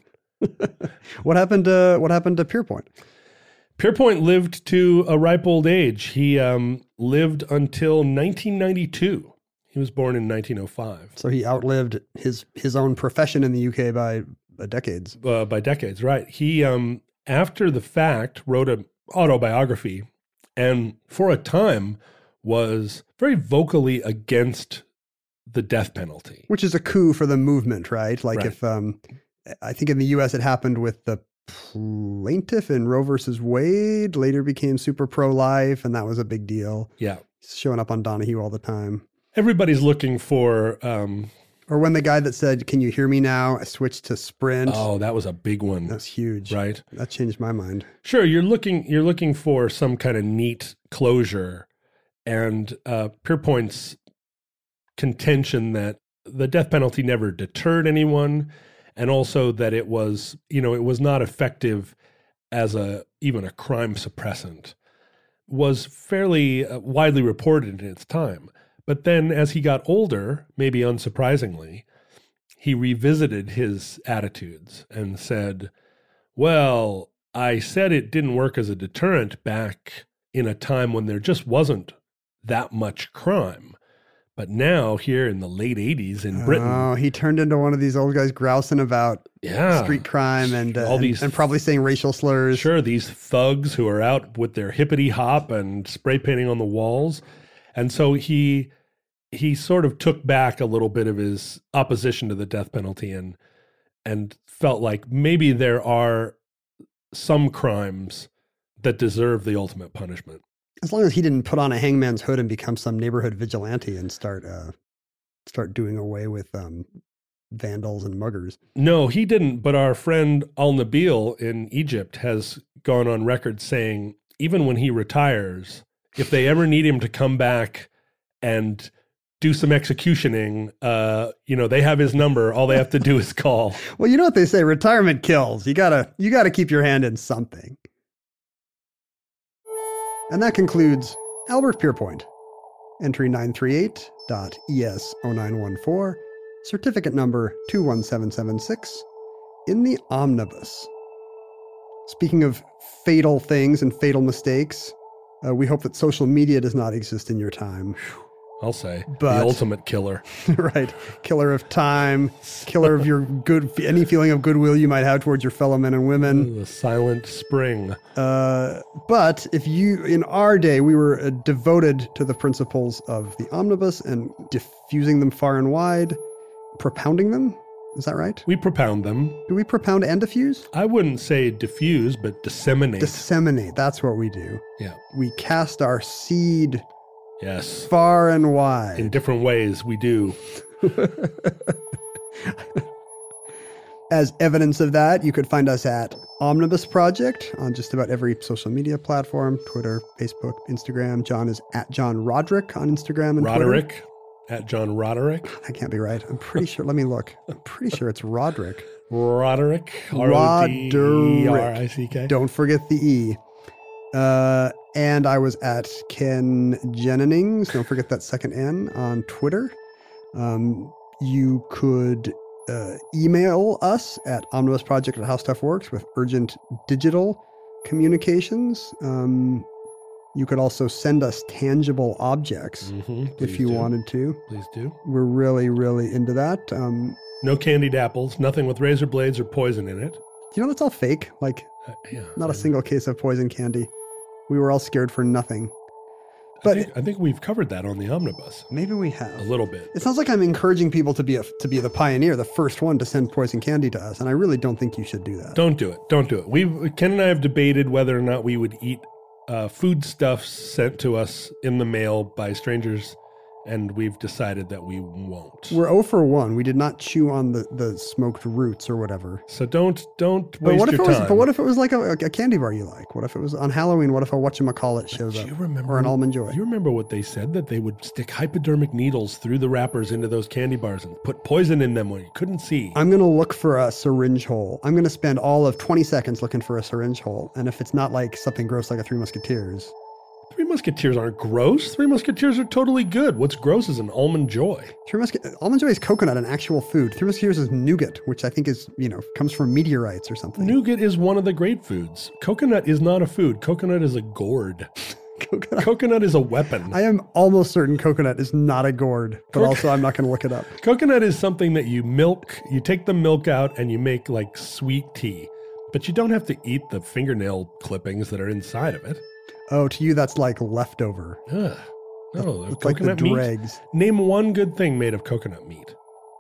What happened to what happened to Pierpoint? Pierpoint lived to a ripe old age. He um, lived until nineteen ninety-two. He was born in nineteen oh five. So he outlived his his own profession in the U K by uh, decades. Uh, by decades, right. He, um, after the fact, wrote an autobiography and for a time was very vocally against the death penalty. Which is a coup for the movement, right? Like Right. if um, I think in the U S it happened with the plaintiff in Roe versus Wade, later became super pro-life, and that was a big deal. Yeah. He's showing up on Donahue all the time. Everybody's looking for, um, Or when the guy that said, "Can you hear me now?" I switched to Sprint. oh, that was a big one, That's huge. right? That changed my mind. Sure, you're looking you're looking for some kind of neat closure, and uh, Pierpoint's contention that the death penalty never deterred anyone, and also that it was you know it was not effective as a even a crime suppressant, was fairly uh, widely reported in its time. But then, as he got older, maybe unsurprisingly, he revisited his attitudes and said, well, I said it didn't work as a deterrent back in a time when there just wasn't that much crime. But now, here in the late eighties in Britain, Oh, he turned into one of these old guys grousing about yeah, street crime and, uh, all and, these and probably saying racial slurs. Sure, these thugs who are out with their hippity hop and spray painting on the walls. And so he he sort of took back a little bit of his opposition to the death penalty and and felt like maybe there are some crimes that deserve the ultimate punishment. As long as he didn't put on a hangman's hood and become some neighborhood vigilante and start uh, start doing away with um, vandals and muggers. No, he didn't. But our friend Al-Nabil in Egypt has gone on record saying even when he retires, if they ever need him to come back and do some executioning, uh, you know, they have his number. All they have to do is call. Well, you know what they say, retirement kills. You gotta, you gotta keep your hand in something. And that concludes Albert Pierpoint. Entry nine three eight dot E S zero nine one four, certificate number two one seven seven six, in the omnibus. Speaking of fatal things and fatal mistakes, uh, we hope that social media does not exist in your time. I'll say But- the ultimate killer. Right. Killer of time, killer of your good, any feeling of goodwill you might have towards your fellow men and women. The silent spring. Uh, but if you, in our day, we were uh, devoted to the principles of the omnibus and diffusing them far and wide, propounding them. Is that right? We propound them. Do we propound and diffuse? I wouldn't say diffuse, but disseminate. Disseminate. That's what we do. yeah. We cast our seed Yes. far and wide. In different ways, we do. As evidence of that, you could find us at Omnibus Project on just about every social media platform, Twitter, Facebook, Instagram. John is at John Roderick on Instagram and Roderick, Twitter. at John Roderick. That can't be right. I'm pretty sure. Let me look. I'm pretty sure it's Roderick. Roderick. R O D E R I C K. Don't forget the E. Uh, and I was at Ken Jennings. Don't forget that second N on Twitter. Um, you could uh, email us at omnibusproject at howstuffworks with urgent digital communications. Um, you could also send us tangible objects Mm-hmm. if you do. wanted to. Please do. We're really, really into that. Um, No candied apples, nothing with razor blades or poison in it. you know, that's all fake. Like, Uh, yeah. not a I- single case of poison candy. We were all scared for nothing. I But think, I think we've covered that on the omnibus maybe we have. a little bit. It sounds like I'm encouraging people to be a to be the pioneer, the first one to send poison candy to us, and I really don't think you should do that. Don't do it. Don't do it. We Ken and I have debated whether or not we would eat uh, foodstuffs sent to us in the mail by strangers, and we've decided that we won't. We're zero for one. We did not chew on the, the smoked roots or whatever. So don't don't But waste what if your it was? time. But what if it was like a, a candy bar you like? What if it was on Halloween? What if a whatchamacallit shows Do up? you remember, Or an almond joy? You remember what they said, that they would stick hypodermic needles through the wrappers into those candy bars and put poison in them when you couldn't see. I'm gonna look for a syringe hole. I'm gonna spend all of twenty seconds looking for a syringe hole, and if it's not like something gross like a Three Musketeers, Three Musketeers aren't gross. Three Musketeers are totally good. What's gross is an almond joy. Three Musketeers, almond joy is coconut, an actual food. Three Musketeers is nougat, which I think is you know comes from meteorites or something. Nougat is one of the great foods. Coconut is not a food. Coconut is a gourd. Coconut. Coconut is a weapon. I am almost certain coconut is not a gourd, but Coco- also I'm not going to look it up. Coconut is something that you milk, you take the milk out and you make like sweet tea. But you don't have to eat the fingernail clippings that are inside of it. Oh, to you that's like leftover. Ugh. No, It's like the coconut meat. dregs. Name one good thing made of coconut meat.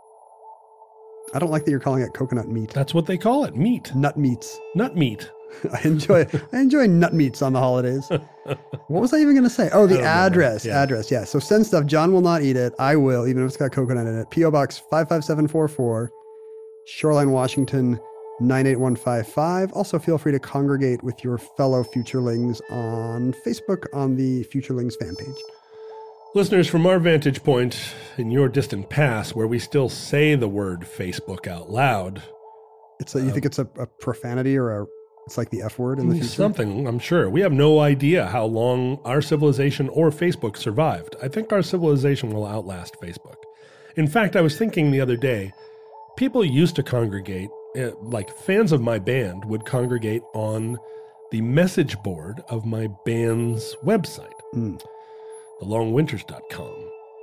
I don't like that you're calling it coconut meat. That's what they call it, meat. Nut meats. Nut meat. I enjoy I enjoy nut meats on the holidays. What was I even going to say? Oh, I the don't remember. address. Yeah. Address. Yeah. So send stuff. John will not eat it. I will, even if it's got coconut in it. P O Box five five seven four four, Shoreline, Washington nine eight one five five. Also, feel free to congregate with your fellow Futurelings on Facebook on the Futurelings fan page. Listeners, from our vantage point in your distant past, where we still say the word Facebook out loud, It's a, you think it's a, a profanity or a it's like the F word in the future? something, I'm sure. We have no idea how long our civilization or Facebook survived. I think our civilization will outlast Facebook. In fact, I was thinking the other day, people used to congregate, uh, like fans of my band would congregate on the message board of my band's website, Mm. the long winters dot com.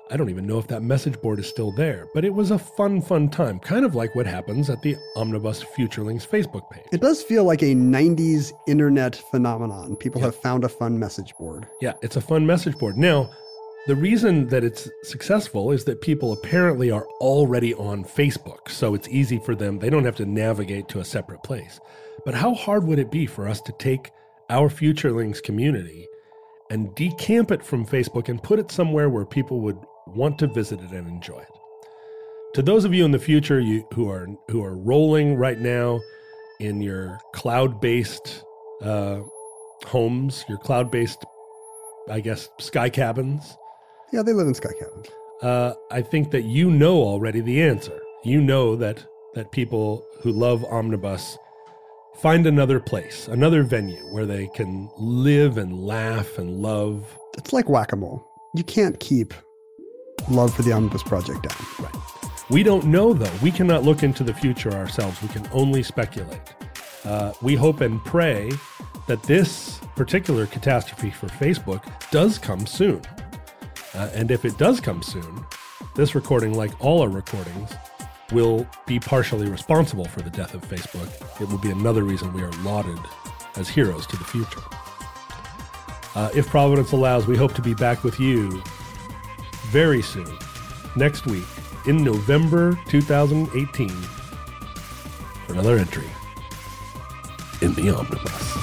I don't even know if that message board is still there, but it was a fun, fun time, kind of like what happens at the Omnibus Futurelings Facebook page. It does feel like a nineties internet phenomenon. People Yeah. have found a fun message board. Yeah, it's a fun message board. Now, the reason that it's successful is that people apparently are already on Facebook, so it's easy for them. They don't have to navigate to a separate place. But how hard would it be for us to take our Futurelings community and decamp it from Facebook and put it somewhere where people would want to visit it and enjoy it? To those of you in the future you, who are who are rolling right now in your cloud-based uh, homes, your cloud-based, I guess, sky cabins, Yeah, they live in sky cabins. uh, I think that you know already the answer. You know that that people who love Omnibus find another place, another venue where they can live and laugh and love. It's like whack-a-mole. You can't keep love for the Omnibus Project down. Right. We don't know, though. We cannot look into the future ourselves. We can only speculate. Uh, we hope and pray that this particular catastrophe for Facebook does come soon. Uh, and if it does come soon, this recording, like all our recordings, will be partially responsible for the death of Facebook. It will be another reason we are lauded as heroes to the future. Uh, if Providence allows, we hope to be back with you very soon, next week, in November two thousand eighteen, for another entry in the Omnibus.